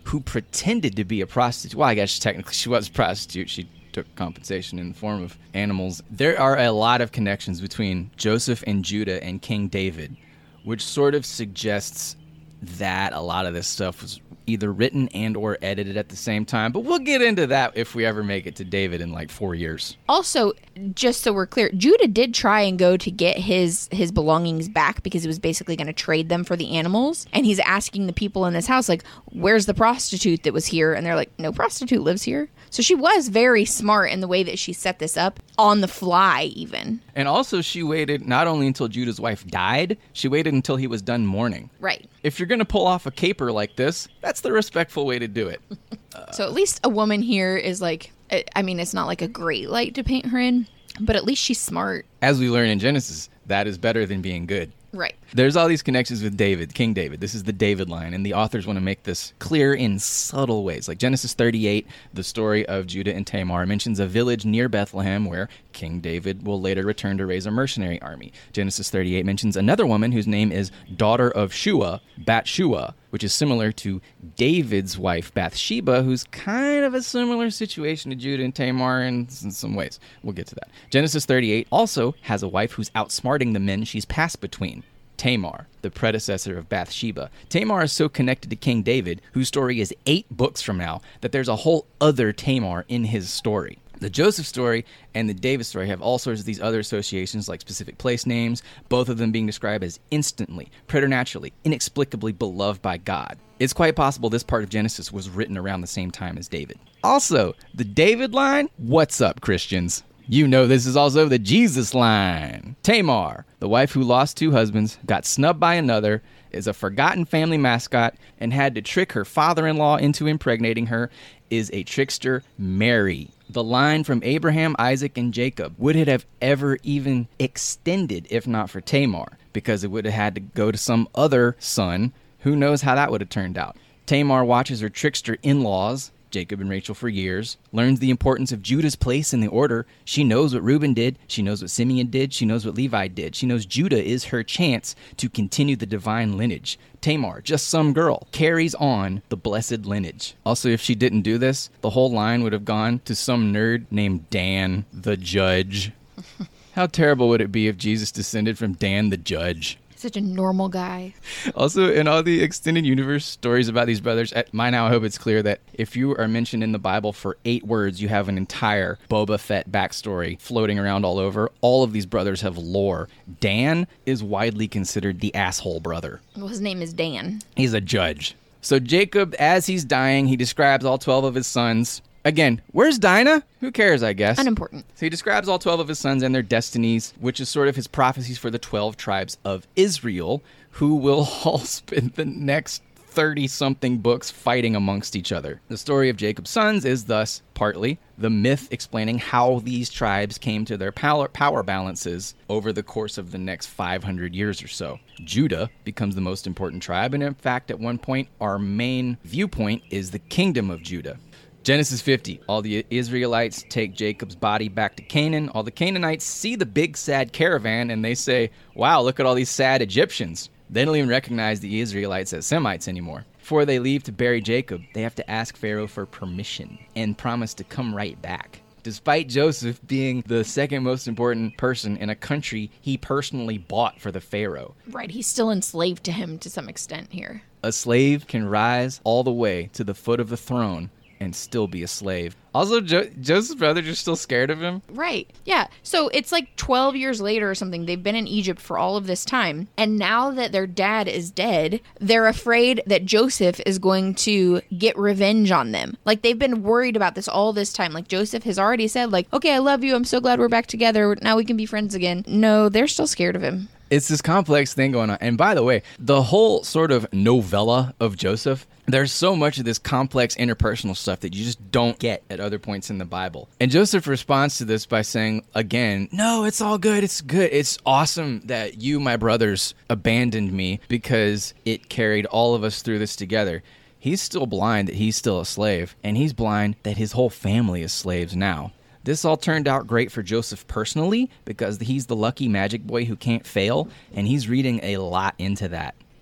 who pretended to be a prostitute. Well, I guess technically she was a prostitute. She took compensation in the form of animals. There are a lot of connections between Joseph and Judah and King David, which sort of suggests that a lot of this stuff was either written and or edited at the same time. But we'll get into that if we ever make it to David in like 4 years. Also, just so we're clear, Judah did try and go to get his belongings back because he was basically going to trade them for the animals. And he's asking the people in this house, like, where's the prostitute that was here? And they're like, no prostitute lives here. So she was very smart in the way that she set this up on the fly even. And also she waited not only until Judah's wife died, she waited until he was done mourning. Right. If you're going to pull off a caper like this, that's the respectful way to do it. So at least a woman here is like, I mean, it's not like a great light to paint her in, but at least she's smart. As we learn in Genesis, that is better than being good. Right. There's all these connections with David, King David. This is the David line, and the authors want to make this clear in subtle ways. Like Genesis 38, the story of Judah and Tamar, mentions a village near Bethlehem where King David will later return to raise a mercenary army. Genesis 38 mentions another woman whose name is daughter of Shua, Bathshua, which is similar to David's wife, Bathsheba, who's kind of a similar situation to Judah and Tamar in some ways. We'll get to that. Genesis 38 also has a wife who's outsmarting the men she's passed between. Tamar, the predecessor of Bathsheba. Tamar is so connected to King David, whose story is 8 books from now, that there's a whole other Tamar in his story. The Joseph story and the David story have all sorts of these other associations, like specific place names, both of them being described as instantly, preternaturally, inexplicably beloved by God. It's quite possible this part of Genesis was written around the same time as David. Also, the David line, what's up, Christians? You know this is also the Jesus line. Tamar, the wife who lost 2 husbands, got snubbed by another, is a forgotten family mascot, and had to trick her father-in-law into impregnating her, is a trickster, Mary. The line from Abraham, Isaac, and Jacob, would it have ever even extended if not for Tamar? Because it would have had to go to some other son. Who knows how that would have turned out? Tamar watches her trickster in-laws, Jacob and Rachel, for years, learns the importance of Judah's place in the order. She knows what Reuben did. She knows what Simeon did. She knows what Levi did. She knows Judah is her chance to continue the divine lineage. Tamar, just some girl, carries on the blessed lineage. Also, if she didn't do this, the whole line would have gone to some nerd named Dan the Judge. How terrible would it be if Jesus descended from Dan the Judge? Such a normal guy. Also, in all the extended universe stories about these brothers, at my now I hope it's clear that if you are mentioned in the Bible for 8 words, you have an entire Boba Fett backstory floating around all over. All of these brothers have lore. Dan is widely considered the asshole brother. Well, his name is Dan. He's a judge. So Jacob, as he's dying, he describes all 12 of his sons. Again, where's Dinah? Who cares, I guess. Unimportant. So he describes all 12 of his sons and their destinies, which is sort of his prophecies for the 12 tribes of Israel, who will all spend the next 30-something books fighting amongst each other. The story of Jacob's sons is thus, partly, the myth explaining how these tribes came to their power balances over the course of the next 500 years or so. Judah becomes the most important tribe, and in fact, at one point, our main viewpoint is the kingdom of Judah. Genesis 50, all the Israelites take Jacob's body back to Canaan. All the Canaanites see the big sad caravan and they say, wow, look at all these sad Egyptians. They don't even recognize the Israelites as Semites anymore. Before they leave to bury Jacob, they have to ask Pharaoh for permission and promise to come right back. Despite Joseph being the second most important person in a country he personally bought for the Pharaoh. Right, he's still enslaved to him to some extent here. A slave can rise all the way to the foot of the throne and still be a slave. Also, Joseph's brothers are still scared of him. Right. Yeah. So it's like 12 years later or something. They've been in Egypt for all of this time. And now that their dad is dead, they're afraid that Joseph is going to get revenge on them. Like, they've been worried about this all this time. Like, Joseph has already said, like, okay, I love you. I'm so glad we're back together. Now we can be friends again. No, they're still scared of him. It's this complex thing going on. And by the way, the whole sort of novella of Joseph, there's so much of this complex interpersonal stuff that you just don't get at other points in the Bible. And Joseph responds to this by saying, again, no, it's all good. It's good. It's awesome that you, my brothers, abandoned me because it carried all of us through this together. He's still blind that he's still a slave, and he's blind that his whole family is slaves now. This all turned out great for Joseph personally because he's the lucky magic boy who can't fail, and he's reading a lot into that.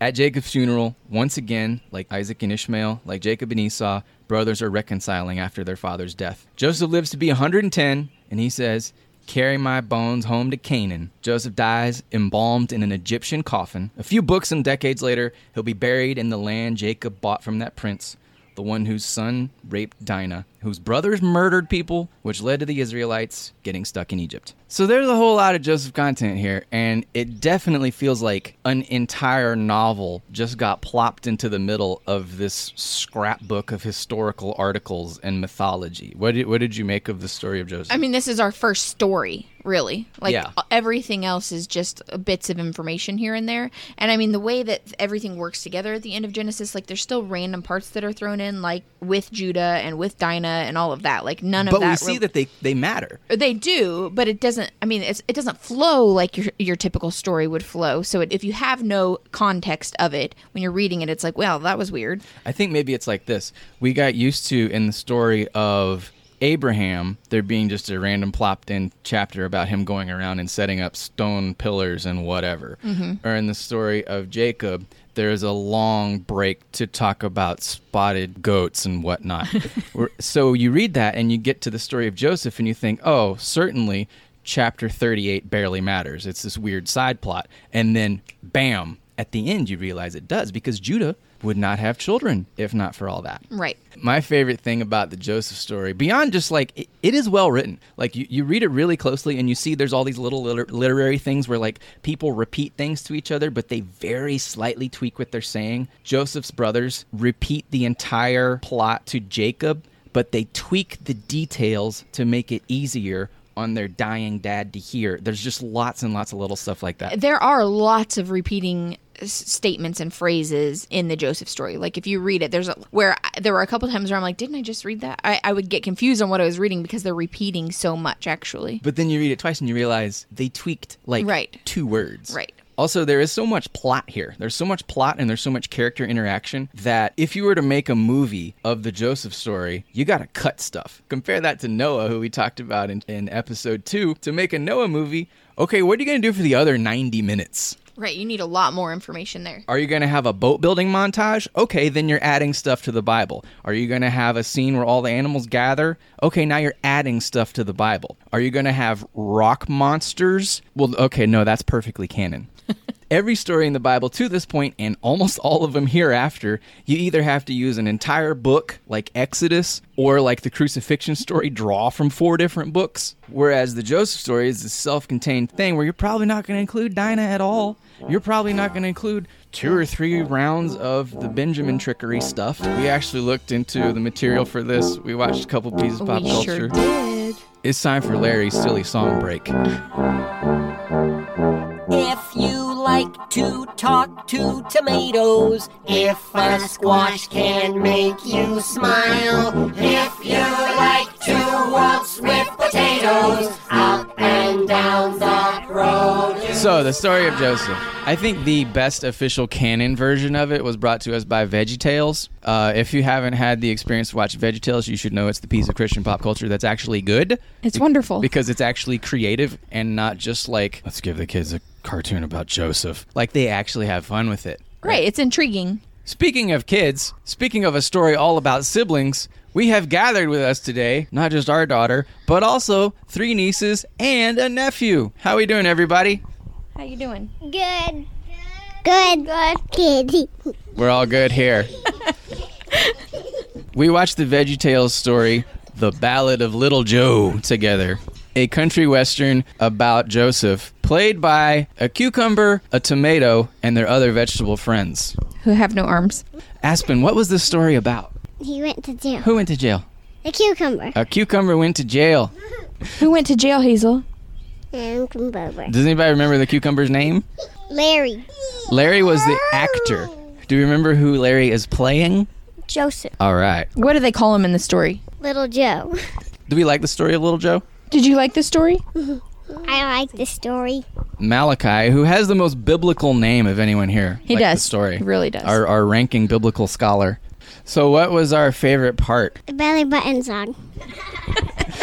At Jacob's funeral, once again, like Isaac and Ishmael, like Jacob and Esau, brothers are reconciling after their father's death. Joseph lives to be 110, and he says, "Carry my bones home to Canaan." Joseph dies embalmed in an Egyptian coffin. A few books and decades later, he'll be buried in the land Jacob bought from that prince, the one whose son raped Dinah, whose brothers murdered people, which led to the Israelites getting stuck in Egypt. So there's a whole lot of Joseph content here, and it definitely feels like an entire novel just got plopped into the middle of this scrapbook of historical articles and mythology. What did you make of the story of Joseph? I mean, this is our first story, really. Like, Yeah. everything else is just bits of information here and there. And I mean, the way that everything works together at the end of Genesis, like, there's still random parts that are thrown in, like with Judah and with Dinah and all of that. Like, none of But that. we see that they matter. They do, but it doesn't. I mean, it doesn't flow like your typical story would flow. So if you have no context of it when you're reading it, it's like, well, that was weird. I think maybe it's like this. We got used to, in the story of Abraham, there being just a random plopped in chapter about him going around and setting up stone pillars and whatever. Mm-hmm. Or in the story of Jacob, there's a long break to talk about spotted goats and whatnot. So you read that and you get to the story of Joseph and you think, oh, certainly chapter 38 barely matters. It's this weird side plot. And then, bam, at the end you realize it does, because Judah would not have children if not for all that. Right. My favorite thing about the Joseph story, beyond just like, it is well written. Like, you read it really closely and you see there's all these little literary things where like people repeat things to each other, but they very slightly tweak what they're saying. Joseph's brothers repeat the entire plot to Jacob, but they tweak the details to make it easier on their dying dad to hear. There's just lots and lots of little stuff like that. There are lots of repeating statements and phrases in the Joseph story. Like, if you read it, there were a couple times where I'm like, didn't I just read that? I would get confused on what I was reading because they're repeating so much, actually. But then you read it twice and you realize they tweaked like Right. 2 words. Right. Also, there is so much plot here. There's so much plot and there's so much character interaction that if you were to make a movie of the Joseph story, you got to cut stuff. Compare that to Noah, who we talked about in episode 2. To make a Noah movie, okay, what are you going to do for the other 90 minutes? Right, you need a lot more information there. Are you going to have a boat building montage? Okay, then you're adding stuff to the Bible. Are you going to have a scene where all the animals gather? Okay, now you're adding stuff to the Bible. Are you going to have rock monsters? Well, okay, no, that's perfectly canon. Every story in the Bible to this point, and almost all of them hereafter, you either have to use an entire book like Exodus or like the crucifixion story, draw from 4 different books. Whereas the Joseph story is a self-contained thing where you're probably not going to include Dinah at all. You're probably not going to include 2 or 3 rounds of the Benjamin trickery stuff. We actually looked into the material for this. We watched a couple pieces of pop We culture. sure did. It's time for Larry's silly song break. If you like to talk to tomatoes, if a squash can make you smile, if you like to waltz with potatoes, up and down the road. So, the story of Joseph. I think the best official canon version of it was brought to us by VeggieTales. If you haven't had the experience to watch VeggieTales, you should know it's the piece of Christian pop culture that's actually good. It's wonderful. Because it's actually creative and not just like, let's give the kids a cartoon about Joseph. Like, they actually have fun with it. Right, it's intriguing. Speaking of kids, speaking of a story all about siblings, we have gathered with us today, not just our daughter, but also 3 nieces and a nephew. How we doing, everybody? How you doing? Good. Good. Good. We're all good here. We watched the VeggieTales story, The Ballad of Little Joe, together. A country western about Joseph, played by a cucumber, a tomato, and their other vegetable friends. Who have no arms. Aspen, what was this story about? He went to jail. Who went to jail? A cucumber. A cucumber went to jail. Who went to jail, Hazel? And cucumber. Does anybody remember the cucumber's name? Larry. Larry was the actor. Do you remember who Larry is playing? Joseph. All right. What do they call him in the story? Little Joe. Do we like the story of Little Joe? Did you like the story? I like the story. Malachi, who has the most biblical name of anyone here. He liked does. The story. He really does. Our ranking biblical scholar. So what was our favorite part? The belly button song.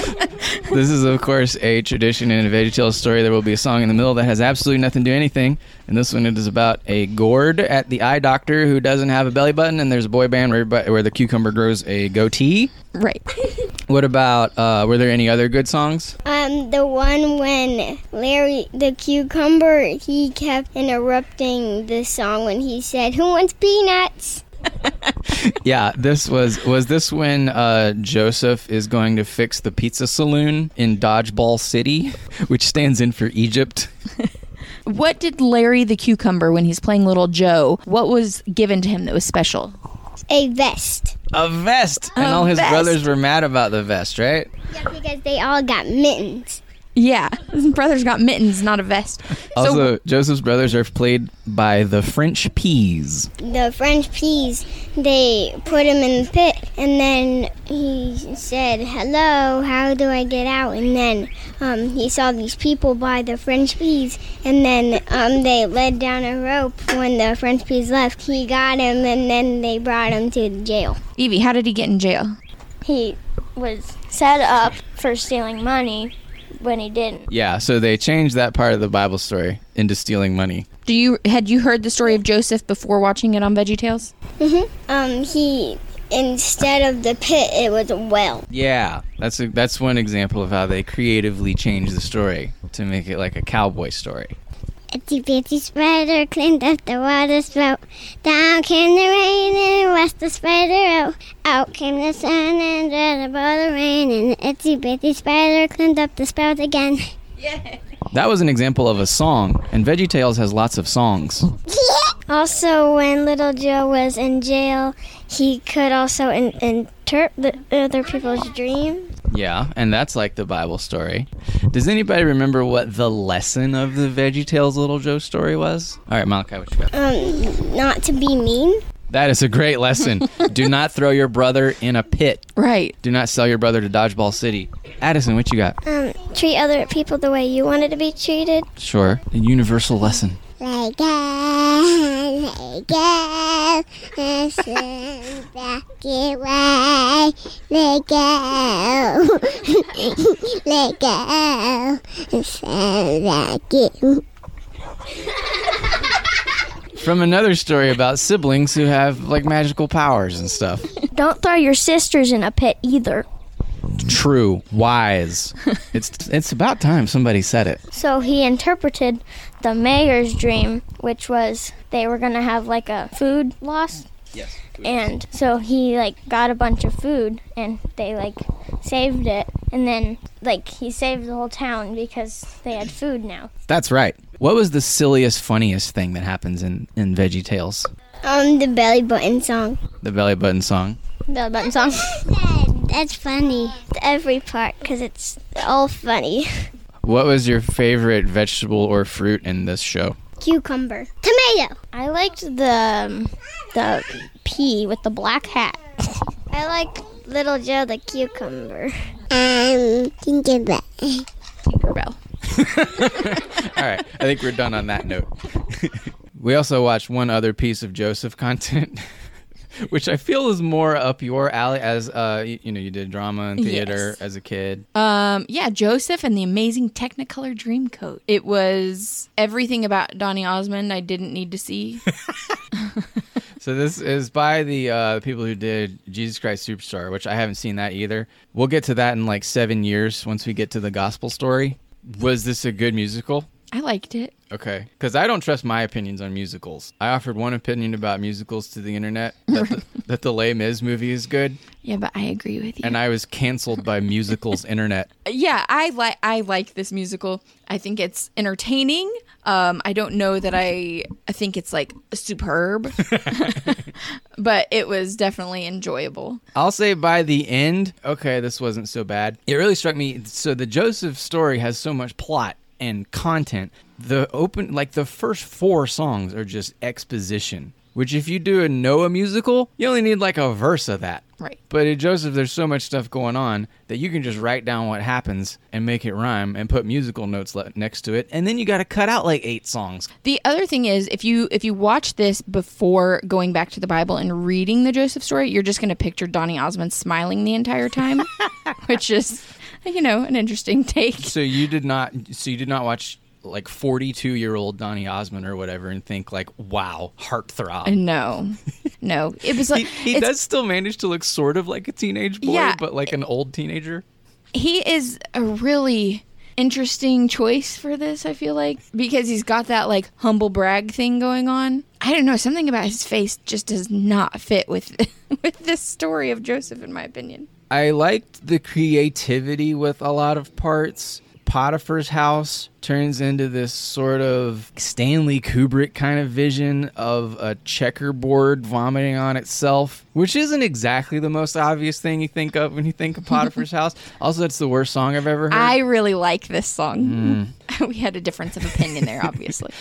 This is, of course, a tradition in a VeggieTales story. There will be a song in the middle that has absolutely nothing to do with anything. And this one, it is about a gourd at the eye doctor who doesn't have a belly button, and there's a boy band where the cucumber grows a goatee. Right. What about, were there any other good songs? The one when Larry the cucumber, he kept interrupting the song when he said, "Who wants peanuts?" Yeah, this was this when Joseph is going to fix the pizza saloon in Dodgeball City, which stands in for Egypt. What did Larry the cucumber, when he's playing Little Joe, what was given to him that was special? A vest. A vest! And A all his vest. brothers were mad about the vest, right? Yeah, because they all got mittens. Yeah, his brothers got mittens, not a vest. Also, Joseph's brothers are played by the French Peas. The French peas, they put him in the pit, and then he said, "Hello, how do I get out?" And then he saw these people buy the French peas, and then they led down a rope. When the French peas left, he got him, and then they brought him to jail. Evie, how did he get in jail? He was set up for stealing money when he didn't. Yeah, so they changed that part of the Bible story into stealing money. Had you heard the story of Joseph before watching it on VeggieTales? He, instead of the pit, it was a well. Yeah, that's one example of how they creatively changed the story to make it like a cowboy story. Itsy bitsy spider climbed up the water spout. Down came the rain and washed the spider out. Out came the sun and dried up all the rain. And the itsy bitsy spider climbed up the spout again. That was an example of a song, and VeggieTales has lots of songs. Also, when Little Joe was in jail, he could also interpret other people's dreams. Yeah, and that's like the Bible story. Does anybody remember what the lesson of the VeggieTales Little Joe story was? All right, Malachi, what you got? Not to be mean. That is a great lesson. Do not throw your brother in a pit. Right. Do not sell your brother to Dodgeball City. Addison, what you got? Treat other people the way you wanted to be treated. Sure. A universal lesson. Let go, listen back away. Let go, let go, listen back away. From another story about siblings who have like magical powers and stuff. Don't throw your sisters in a pit either. True. Wise. It's about time somebody said it. So he interpreted the mayor's dream, which was they were going to have like a food loss. Yes. And so he got a bunch of food and they saved it. And then he saved the whole town because they had food now. That's right. What was the silliest, funniest thing that happens in VeggieTales? The belly button song. The belly button song. Belly button song. That's funny. Every part, because it's all funny. What was your favorite vegetable or fruit in this show? Cucumber. Tomato. I liked the pea with the black hat. I like Little Joe the cucumber. Tinkerbell. Tinkerbell. All right, I think we're done on that note. We also watched one other piece of Joseph content, which I feel is more up your alley, as you did drama and theater Yes. as a kid. Yeah, Joseph and the Amazing Technicolor Dreamcoat. It was everything about Donny Osmond I didn't need to see. So this is by the people who did Jesus Christ Superstar, which I haven't seen that either. We'll get to that in 7 years once we get to the gospel story. Was this a good musical? I liked it. Okay, because I don't trust my opinions on musicals. I offered one opinion about musicals to the internet, that the Les Mis movie is good, Yeah, but I agree with you. and I was canceled by musicals internet. Yeah, I like this musical. I think it's entertaining. I don't know that I think it's superb, but it was definitely enjoyable. I'll say by the end, okay, this wasn't so bad. It really struck me. So the Joseph story has so much plot and content. The first 4 songs are just exposition, which if you do a Noah musical, you only need a verse of that. Right. But in Joseph, there's so much stuff going on that you can just write down what happens and make it rhyme and put musical notes next to it, and then you got to cut out 8 songs. The other thing is, if you watch this before going back to the Bible and reading the Joseph story, you're just going to picture Donny Osmond smiling the entire time, which is an interesting take. So you did not watch like 42-year-old Donny Osmond or whatever and think like, wow, heartthrob. No. It was like he does still manage to look sort of like a teenage boy, but like an old teenager. He is a really interesting choice for this, I feel like, because he's got that like humble brag thing going on. I don't know, something about his face just does not fit with with this story of Joseph, in my opinion. I liked the creativity with a lot of parts. Potiphar's house turns into this sort of Stanley Kubrick kind of vision of a checkerboard vomiting on itself, which isn't exactly the most obvious thing you think of when you think of Potiphar's house. Also, it's the worst song I've ever heard. I really like this song. We had a difference of opinion there, obviously.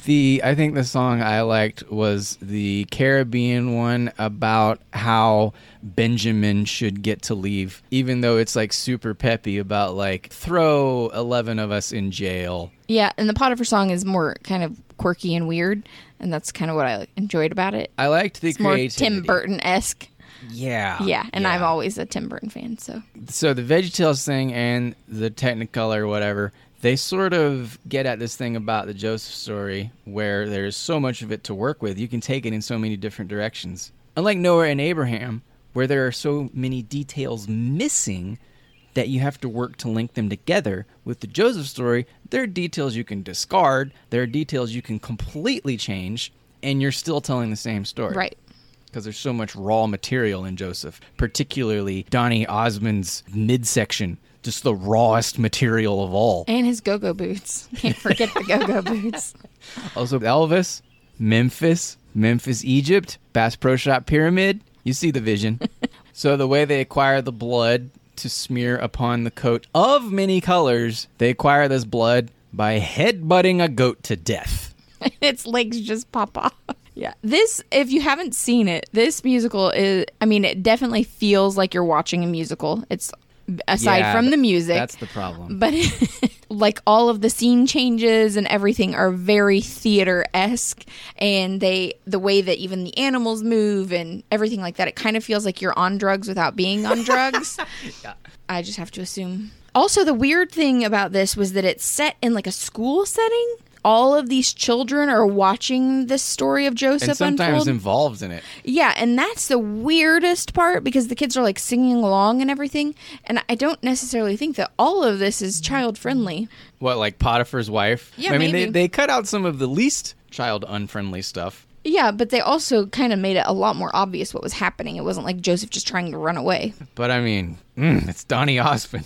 I think the song I liked was the Caribbean one about how Benjamin should get to leave, even though it's like super peppy about like throw 11 of us in jail. Yeah, and the Potiphar song is more kind of quirky and weird, and that's kind of what I enjoyed about it. I liked the creativity. More Tim Burton-esque. Yeah. And I'm always a Tim Burton fan, so. So the VeggieTales thing and the Technicolor or whatever, they sort of get at this thing about the Joseph story where there's so much of it to work with. You can take it in so many different directions. Unlike Noah and Abraham, where there are so many details missing that you have to work to link them together. With the Joseph story, there are details you can discard, there are details you can completely change, and you're still telling the same story. Right. Because there's so much raw material in Joseph, particularly Donny Osmond's midsection, just the rawest material of all. And his go-go boots. Can't forget the go-go boots. Also Elvis, Memphis, Egypt, Bass Pro Shop Pyramid. You see the vision. So the way they acquire the blood to smear upon the coat of many colors, they acquire this blood by headbutting a goat to death. Its legs just pop off. Yeah. This, if you haven't seen it, this musical is, it definitely feels like you're watching a musical. It's aside from the music. That's the problem. But like all of the scene changes and everything are very theater-esque, and the way that even the animals move and everything like that, it kind of feels like you're on drugs without being on drugs. Yeah. I just have to assume. Also, the weird thing about this was that it's set in like a school setting. All of these children are watching this story of Joseph and sometimes unfold. Involved in it. Yeah, and that's the weirdest part because the kids are like singing along and everything. And I don't necessarily think that all of this is child friendly. What, like Potiphar's wife? Yeah, maybe. They cut out some of the least child unfriendly stuff. Yeah, but they also kind of made it a lot more obvious what was happening. It wasn't like Joseph just trying to run away. But it's Donny Osmond.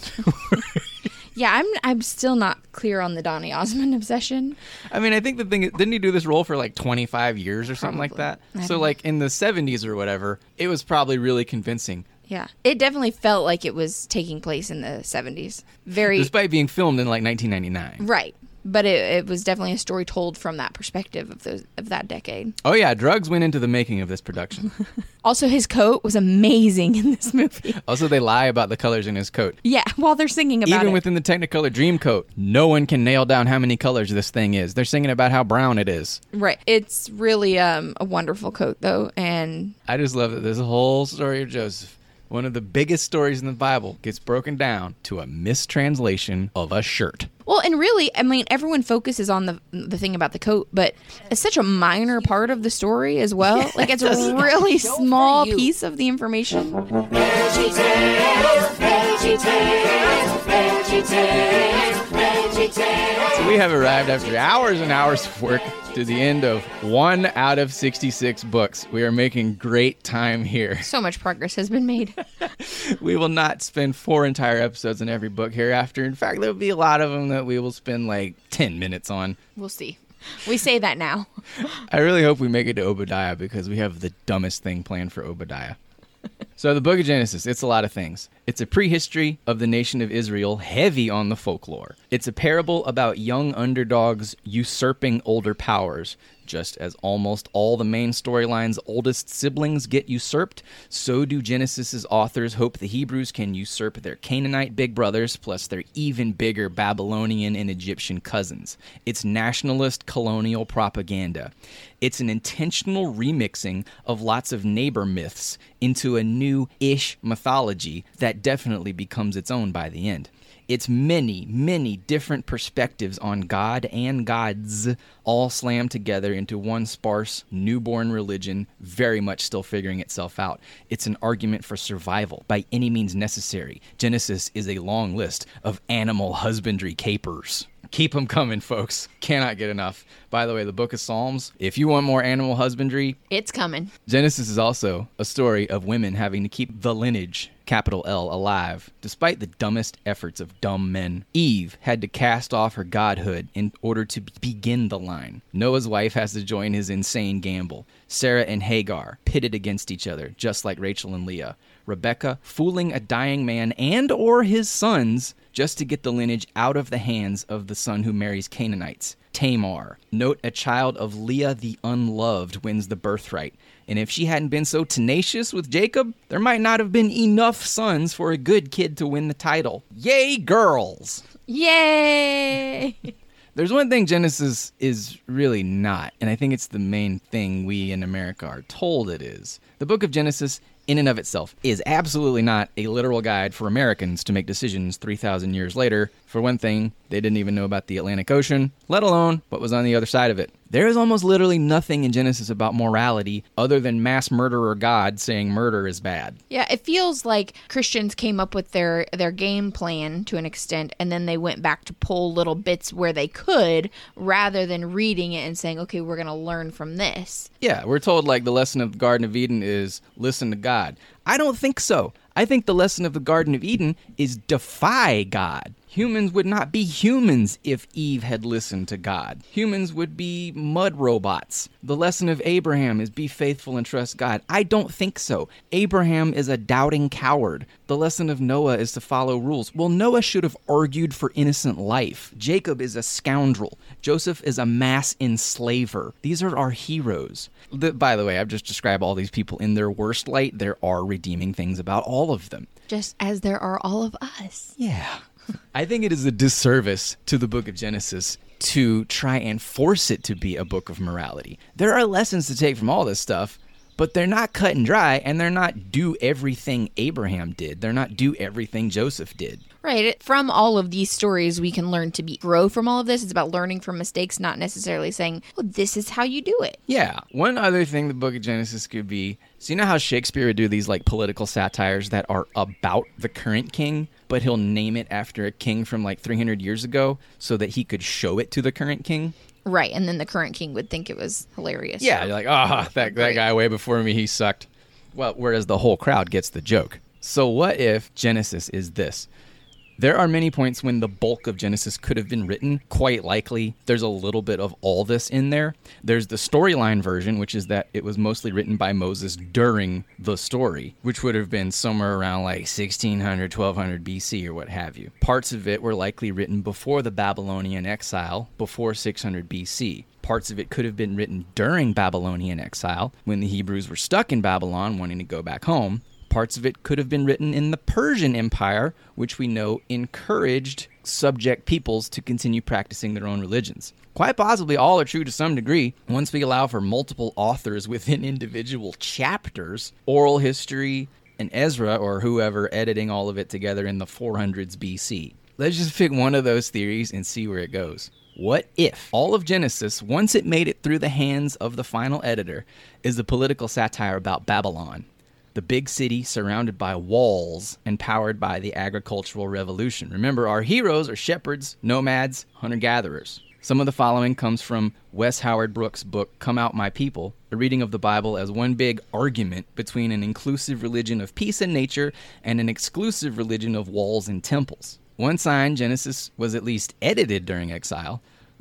Yeah, I'm still not clear on the Donny Osmond obsession. I think the thing is, didn't he do this role for like 25 years or something like that? So like in the 70s or whatever, it was probably really convincing. Yeah, it definitely felt like it was taking place in the 70s. Despite being filmed in like 1999. Right. But it was definitely a story told from that perspective of that decade. Oh, yeah. Drugs went into the making of this production. Also, his coat was amazing in this movie. Also, they lie about the colors in his coat. Yeah, while they're singing about it. Even within the Technicolor Dreamcoat, no one can nail down how many colors this thing is. They're singing about how brown it is. Right. It's really a wonderful coat, though. And I just love that this whole story of Joseph, one of the biggest stories in the Bible, gets broken down to a mistranslation of a shirt. Well, and really, everyone focuses on the thing about the coat, but it's such a minor part of the story as well. Yeah, like, it's a really small piece of the information. So we have arrived after hours and hours of work to the end of 1 out of 66 books. We are making great time here. So much progress has been made. We will not spend 4 entire episodes on every book hereafter. In fact, there will be a lot of them that we will spend like 10 minutes on. We'll see. We say that now. I really hope we make it to Obadiah because we have the dumbest thing planned for Obadiah. So the book of Genesis, it's a lot of things. It's a prehistory of the nation of Israel, heavy on the folklore. It's a parable about young underdogs usurping older powers. Just as almost all the main storyline's oldest siblings get usurped, so do Genesis's authors hope the Hebrews can usurp their Canaanite big brothers plus their even bigger Babylonian and Egyptian cousins. It's nationalist colonial propaganda. It's an intentional remixing of lots of neighbor myths into a new-ish mythology that definitely becomes its own by the end. It's many, many different perspectives on God and gods all slammed together into one sparse, newborn religion, very much still figuring itself out. It's an argument for survival by any means necessary. Genesis is a long list of animal husbandry capers. Keep them coming, folks. Cannot get enough. By the way, the Book of Psalms, if you want more animal husbandry, It's coming. Genesis is also a story of women having to keep the lineage, capital L, alive, despite the dumbest efforts of dumb men. Eve had to cast off her godhood in order to begin the line. Noah's wife has to join his insane gamble. Sarah and Hagar pitted against each other, just like Rachel and Leah. Rebecca fooling a dying man and or his sons just to get the lineage out of the hands of the son who marries Canaanites. Tamar. Note a child of Leah the unloved wins the birthright. And if she hadn't been so tenacious with Jacob, there might not have been enough sons for a good kid to win the title. Yay, girls! Yay! There's one thing Genesis is really not, and I think it's the main thing we in America are told it is. The book of Genesis, in and of itself, is absolutely not a literal guide for Americans to make decisions 3,000 years later. For one thing, they didn't even know about the Atlantic Ocean, let alone what was on the other side of it. There is almost literally nothing in Genesis about morality other than mass murderer God saying murder is bad. Yeah, it feels like Christians came up with their game plan to an extent, and then they went back to pull little bits where they could, rather than reading it and saying, okay, we're going to learn from this. Yeah, we're told like the lesson of the Garden of Eden is listen to God. I don't think so. I think the lesson of the Garden of Eden is defy God. Humans would not be humans if Eve had listened to God. Humans would be mud robots. The lesson of Abraham is be faithful and trust God. I don't think so. Abraham is a doubting coward. The lesson of Noah is to follow rules. Well, Noah should have argued for innocent life. Jacob is a scoundrel. Joseph is a mass enslaver. These are our heroes. By the way, I've just described all these people in their worst light. There are redeeming things about all of them. Just as there are all of us. Yeah. I think it is a disservice to the book of Genesis to try and force it to be a book of morality. There are lessons to take from all this stuff, but they're not cut and dry, and they're not do everything Abraham did. They're not do everything Joseph did. Right. From all of these stories, we can learn to grow from all of this. It's about learning from mistakes, not necessarily saying, well, this is how you do it. Yeah. One other thing the book of Genesis could be, so you know how Shakespeare would do these like political satires that are about the current king, but he'll name it after a king from like 300 years ago so that he could show it to the current king? Right, and then the current king would think it was hilarious. Yeah, you're like, that guy way before me, he sucked. Well, whereas the whole crowd gets the joke. So what if Genesis is this? There are many points when the bulk of Genesis could have been written. Quite likely, there's a little bit of all this in there. There's the storyline version, which is that it was mostly written by Moses during the story, which would have been somewhere around like 1600, 1200 BC or what have you. Parts of it were likely written before the Babylonian exile, before 600 BC. Parts of it could have been written during Babylonian exile, when the Hebrews were stuck in Babylon wanting to go back home. Parts of it could have been written in the Persian Empire, which we know encouraged subject peoples to continue practicing their own religions. Quite possibly all are true to some degree. Once we allow for multiple authors within individual chapters, oral history, and Ezra, or whoever editing all of it together in the 400s BC. Let's just pick one of those theories and see where it goes. What if all of Genesis, once it made it through the hands of the final editor, is a political satire about Babylon? The big city surrounded by walls and powered by the agricultural revolution. Remember, our heroes are shepherds, nomads, hunter-gatherers. Some of the following comes from Wes Howard Brooks' book, Come Out My People, a reading of the Bible as one big argument between an inclusive religion of peace and nature and an exclusive religion of walls and temples. One sign Genesis was at least edited during exile.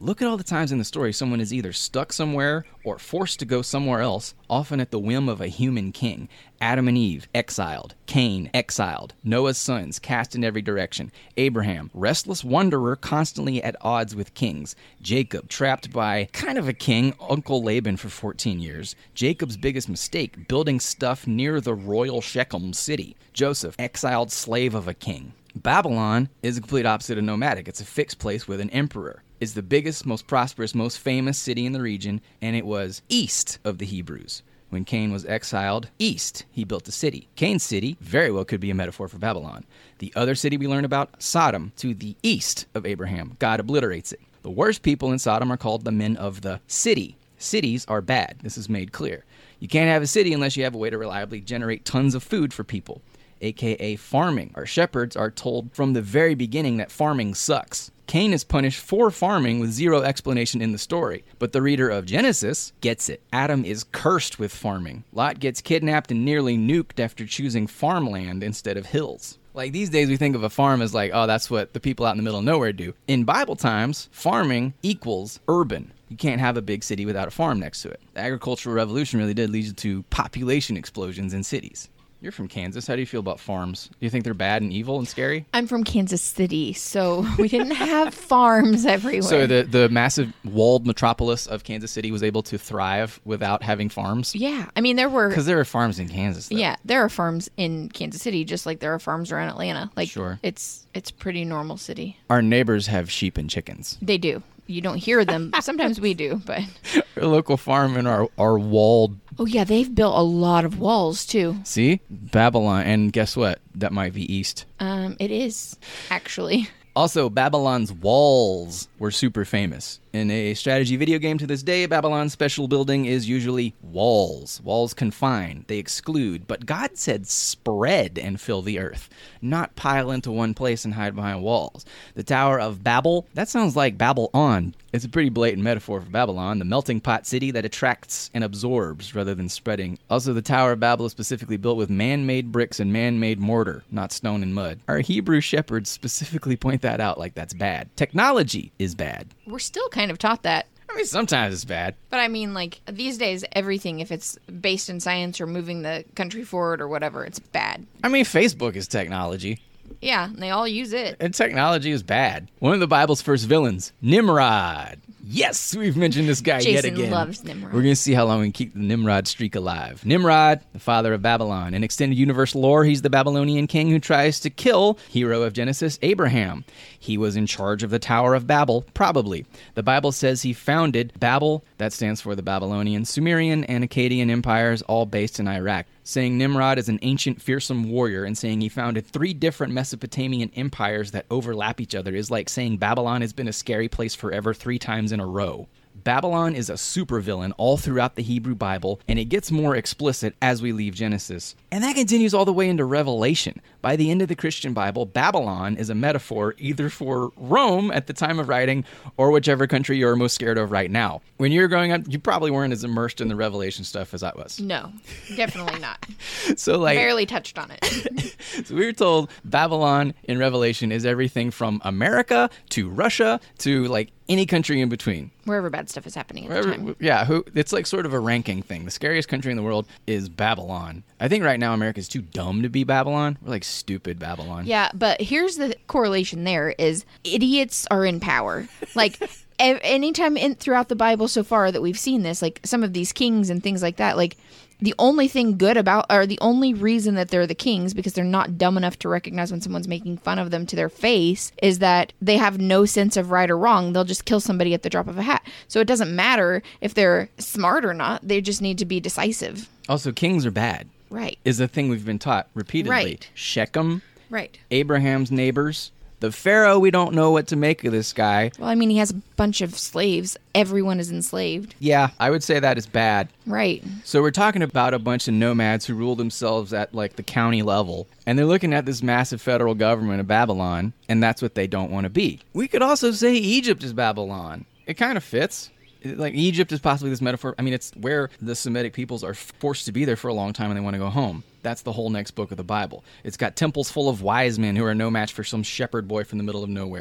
Look at all the times in the story someone is either stuck somewhere or forced to go somewhere else, often at the whim of a human king. Adam and Eve, exiled. Cain, exiled. Noah's sons, cast in every direction. Abraham, restless wanderer, constantly at odds with kings. Jacob, trapped by kind of a king, Uncle Laban, for 14 years. Jacob's biggest mistake, building stuff near the royal Shechem city. Joseph, exiled slave of a king. Babylon is the complete opposite of nomadic. It's a fixed place with an emperor. It's the biggest, most prosperous, most famous city in the region, and it was east of the Hebrews. When Cain was exiled east, he built a city. Cain's city very well could be a metaphor for Babylon. The other city we learn about, Sodom, to the east of Abraham. God obliterates it. The worst people in Sodom are called the men of the city. Cities are bad. This is made clear. You can't have a city unless you have a way to reliably generate tons of food for people, aka farming. Our shepherds are told from the very beginning that farming sucks. Cain is punished for farming with zero explanation in the story, but the reader of Genesis gets it. Adam is cursed with farming. Lot gets kidnapped and nearly nuked after choosing farmland instead of hills. Like these days we think of a farm as like, oh, that's what the people out in the middle of nowhere do. In Bible times, farming equals urban. You can't have a big city without a farm next to it. The agricultural revolution really did lead to population explosions in cities. You're from Kansas. How do you feel about farms? Do you think they're bad and evil and scary? I'm from Kansas City, so we didn't have farms everywhere. So the massive walled metropolis of Kansas City was able to thrive without having farms? Yeah. I mean, there were... Because there are farms in Kansas, though. Yeah, there are farms in Kansas City, just like there are farms around Atlanta. Like, sure. It's pretty normal city. Our neighbors have sheep and chickens. They do. You don't hear them. Sometimes we do, but... Our local farm and our walled... Oh, yeah, they've built a lot of walls, too. See? Babylon. And guess what? That might be east. It is, actually. Also, Babylon's walls were super famous. In a strategy video game to this day, Babylon's special building is usually walls. Walls confine, they exclude, but God said spread and fill the earth, not pile into one place and hide behind walls. The Tower of Babel, that sounds like Babylon. It's a pretty blatant metaphor for Babylon, the melting pot city that attracts and absorbs rather than spreading. Also, the Tower of Babel is specifically built with man-made bricks and man-made mortar, not stone and mud. Our Hebrew shepherds specifically point that out like that's bad. Technology is bad. We're still kind of taught that. I mean, sometimes it's bad. But I mean, like, these days, everything, if it's based in science or moving the country forward or whatever, it's bad. I mean, Facebook is technology. Yeah, and they all use it. And technology is bad. One of the Bible's first villains, Nimrod. Yes, we've mentioned this guy yet again. Jason loves Nimrod. We're going to see how long we can keep the Nimrod streak alive. Nimrod, the father of Babylon. In extended universe lore, he's the Babylonian king who tries to kill hero of Genesis, Abraham. He was in charge of the Tower of Babel, probably. The Bible says he founded Babel, that stands for the Babylonian, Sumerian, and Akkadian empires, all based in Iraq. Saying Nimrod is an ancient, fearsome warrior and saying he founded 3 different Mesopotamian empires that overlap each other is like saying Babylon has been a scary place forever 3 times in a row. Babylon is a supervillain all throughout the Hebrew Bible, and it gets more explicit as we leave Genesis. And that continues all the way into Revelation. By the end of the Christian Bible, Babylon is a metaphor either for Rome at the time of writing or whichever country you're most scared of right now. When you were growing up, you probably weren't as immersed in the Revelation stuff as I was. No, definitely not. So like barely touched on it. So we were told Babylon in Revelation is everything from America to Russia to like any country in between. Wherever bad stuff is happening at the time. Yeah, it's like sort of a ranking thing. The scariest country in the world is Babylon. I think right now America's too dumb to be Babylon. We're like stupid Babylon. Yeah, but here's the correlation there is idiots are in power. Like anytime throughout the Bible so far that we've seen this, like some of these kings and things like that, like the only thing good about, or the only reason that they're the kings, because they're not dumb enough to recognize when someone's making fun of them to their face, is that they have no sense of right or wrong. They'll just kill somebody at the drop of a hat. So it doesn't matter if they're smart or not. They just need to be decisive. Also, kings are bad. Right. Is a thing we've been taught repeatedly. Right. Shechem. Right. Abraham's neighbors. The Pharaoh, we don't know what to make of this guy. Well, I mean, he has a bunch of slaves. Everyone is enslaved. Yeah, I would say that is bad. Right. So we're talking about a bunch of nomads who rule themselves at like the county level. And they're looking at this massive federal government of Babylon, and that's what they don't want to be. We could also say Egypt is Babylon. It kind of fits. Like Egypt is possibly this metaphor. I mean, it's where the Semitic peoples are forced to be there for a long time and they want to go home. That's the whole next book of the Bible. It's got temples full of wise men who are no match for some shepherd boy from the middle of nowhere.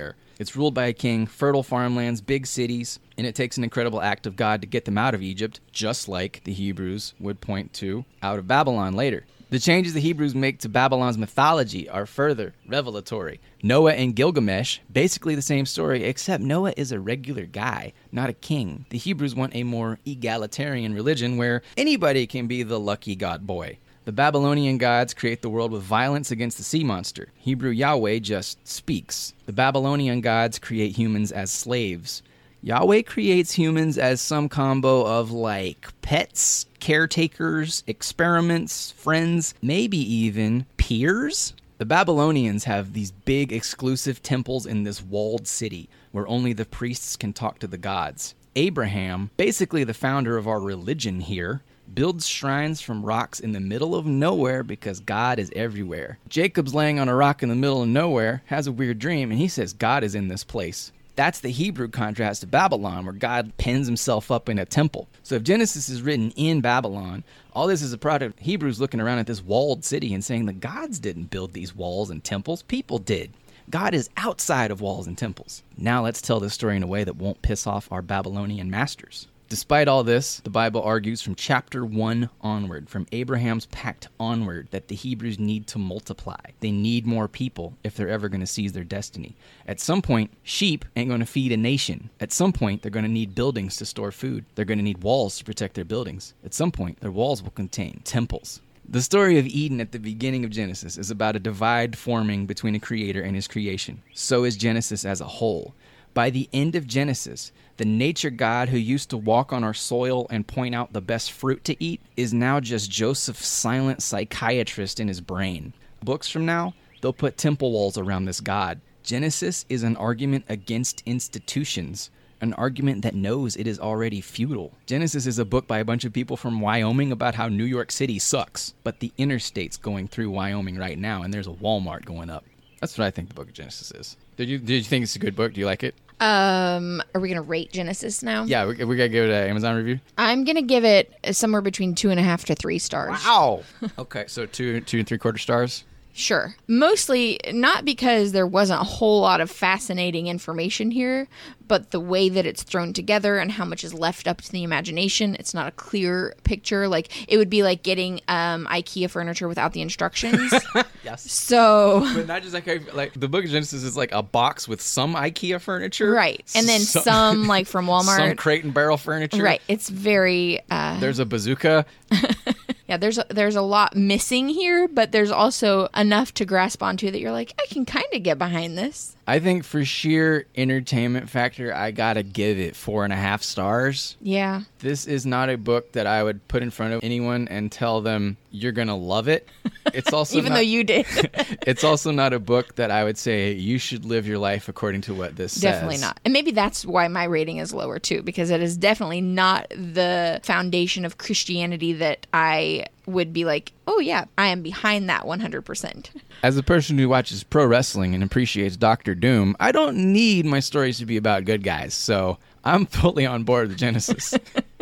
It's ruled by a king, fertile farmlands, big cities, and it takes an incredible act of God to get them out of Egypt, just like the Hebrews would point to out of Babylon later. The changes the Hebrews make to Babylon's mythology are further revelatory. Noah and Gilgamesh, basically the same story, except Noah is a regular guy, not a king. The Hebrews want a more egalitarian religion where anybody can be the lucky god boy. The Babylonian gods create the world with violence against the sea monster. Hebrew Yahweh just speaks. The Babylonian gods create humans as slaves. Yahweh creates humans as some combo of like pets, caretakers, experiments, friends, maybe even peers. The Babylonians have these big exclusive temples in this walled city where only the priests can talk to the gods. Abraham, basically the founder of our religion here, builds shrines from rocks in the middle of nowhere because God is everywhere. Jacob's laying on a rock in the middle of nowhere, has a weird dream, and he says God is in this place. That's the Hebrew contrast to Babylon, where God pens himself up in a temple. So if Genesis is written in Babylon, all this is a product of Hebrews looking around at this walled city and saying the gods didn't build these walls and temples, people did. God is outside of walls and temples. Now let's tell this story in a way that won't piss off our Babylonian masters. Despite all this, the Bible argues from chapter 1 onward, from Abraham's pact onward, that the Hebrews need to multiply. They need more people if they're ever going to seize their destiny. At some point, sheep ain't going to feed a nation. At some point, they're going to need buildings to store food. They're going to need walls to protect their buildings. At some point, their walls will contain temples. The story of Eden at the beginning of Genesis is about a divide forming between a creator and his creation. So is Genesis as a whole. By the end of Genesis, the nature God who used to walk on our soil and point out the best fruit to eat is now just Joseph's silent psychiatrist in his brain. Books from now, they'll put temple walls around this God. Genesis is an argument against institutions, an argument that knows it is already futile. Genesis is a book by a bunch of people from Wyoming about how New York City sucks, but the interstate's going through Wyoming right now, and there's a Walmart going up. That's what I think the book of Genesis is. Did you think it's a good book? Do you like it? Are we going to rate Genesis now? Yeah, we got to give it an Amazon review. I'm going to give it somewhere between 2.5 to 3 stars. Wow. Okay, so 2 and 3/4 stars. Sure. Mostly not because there wasn't a whole lot of fascinating information here, but the way that it's thrown together and how much is left up to the imagination. It's not a clear picture. Like, it would be like getting IKEA furniture without the instructions. Yes. So... But not just like the book of Genesis is like a box with some IKEA furniture. Right. And then some like from Walmart. Some crate and barrel furniture. Right. It's very... There's a bazooka. Yeah, there's a lot missing here, but there's also enough to grasp onto that you're like, I can kind of get behind this. I think for sheer entertainment factor, I gotta give it 4.5 stars. Yeah. This is not a book that I would put in front of anyone and tell them you're gonna love it. It's also even though you did. It's also not a book that I would say you should live your life according to what this says. Definitely not. And maybe that's why my rating is lower too, because it is definitely not the foundation of Christianity that I would be like, oh yeah, I am behind that 100%. As a person who watches pro wrestling and appreciates Dr. Doom, I don't need my stories to be about good guys, so I'm fully on board with Genesis.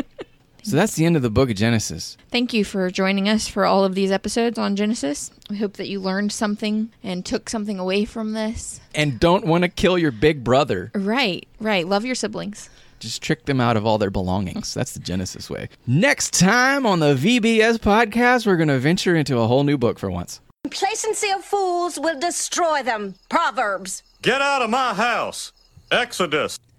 So that's the end of the book of Genesis. Thank you for joining us for all of these episodes on Genesis. We hope that you learned something and took something away from this. And don't want to kill your big brother. Right. Love your siblings. Just trick them out of all their belongings. That's the Genesis way. Next time on the VBS podcast, we're going to venture into a whole new book for once. Complacency of fools will destroy them. Proverbs. Get out of my house. Exodus.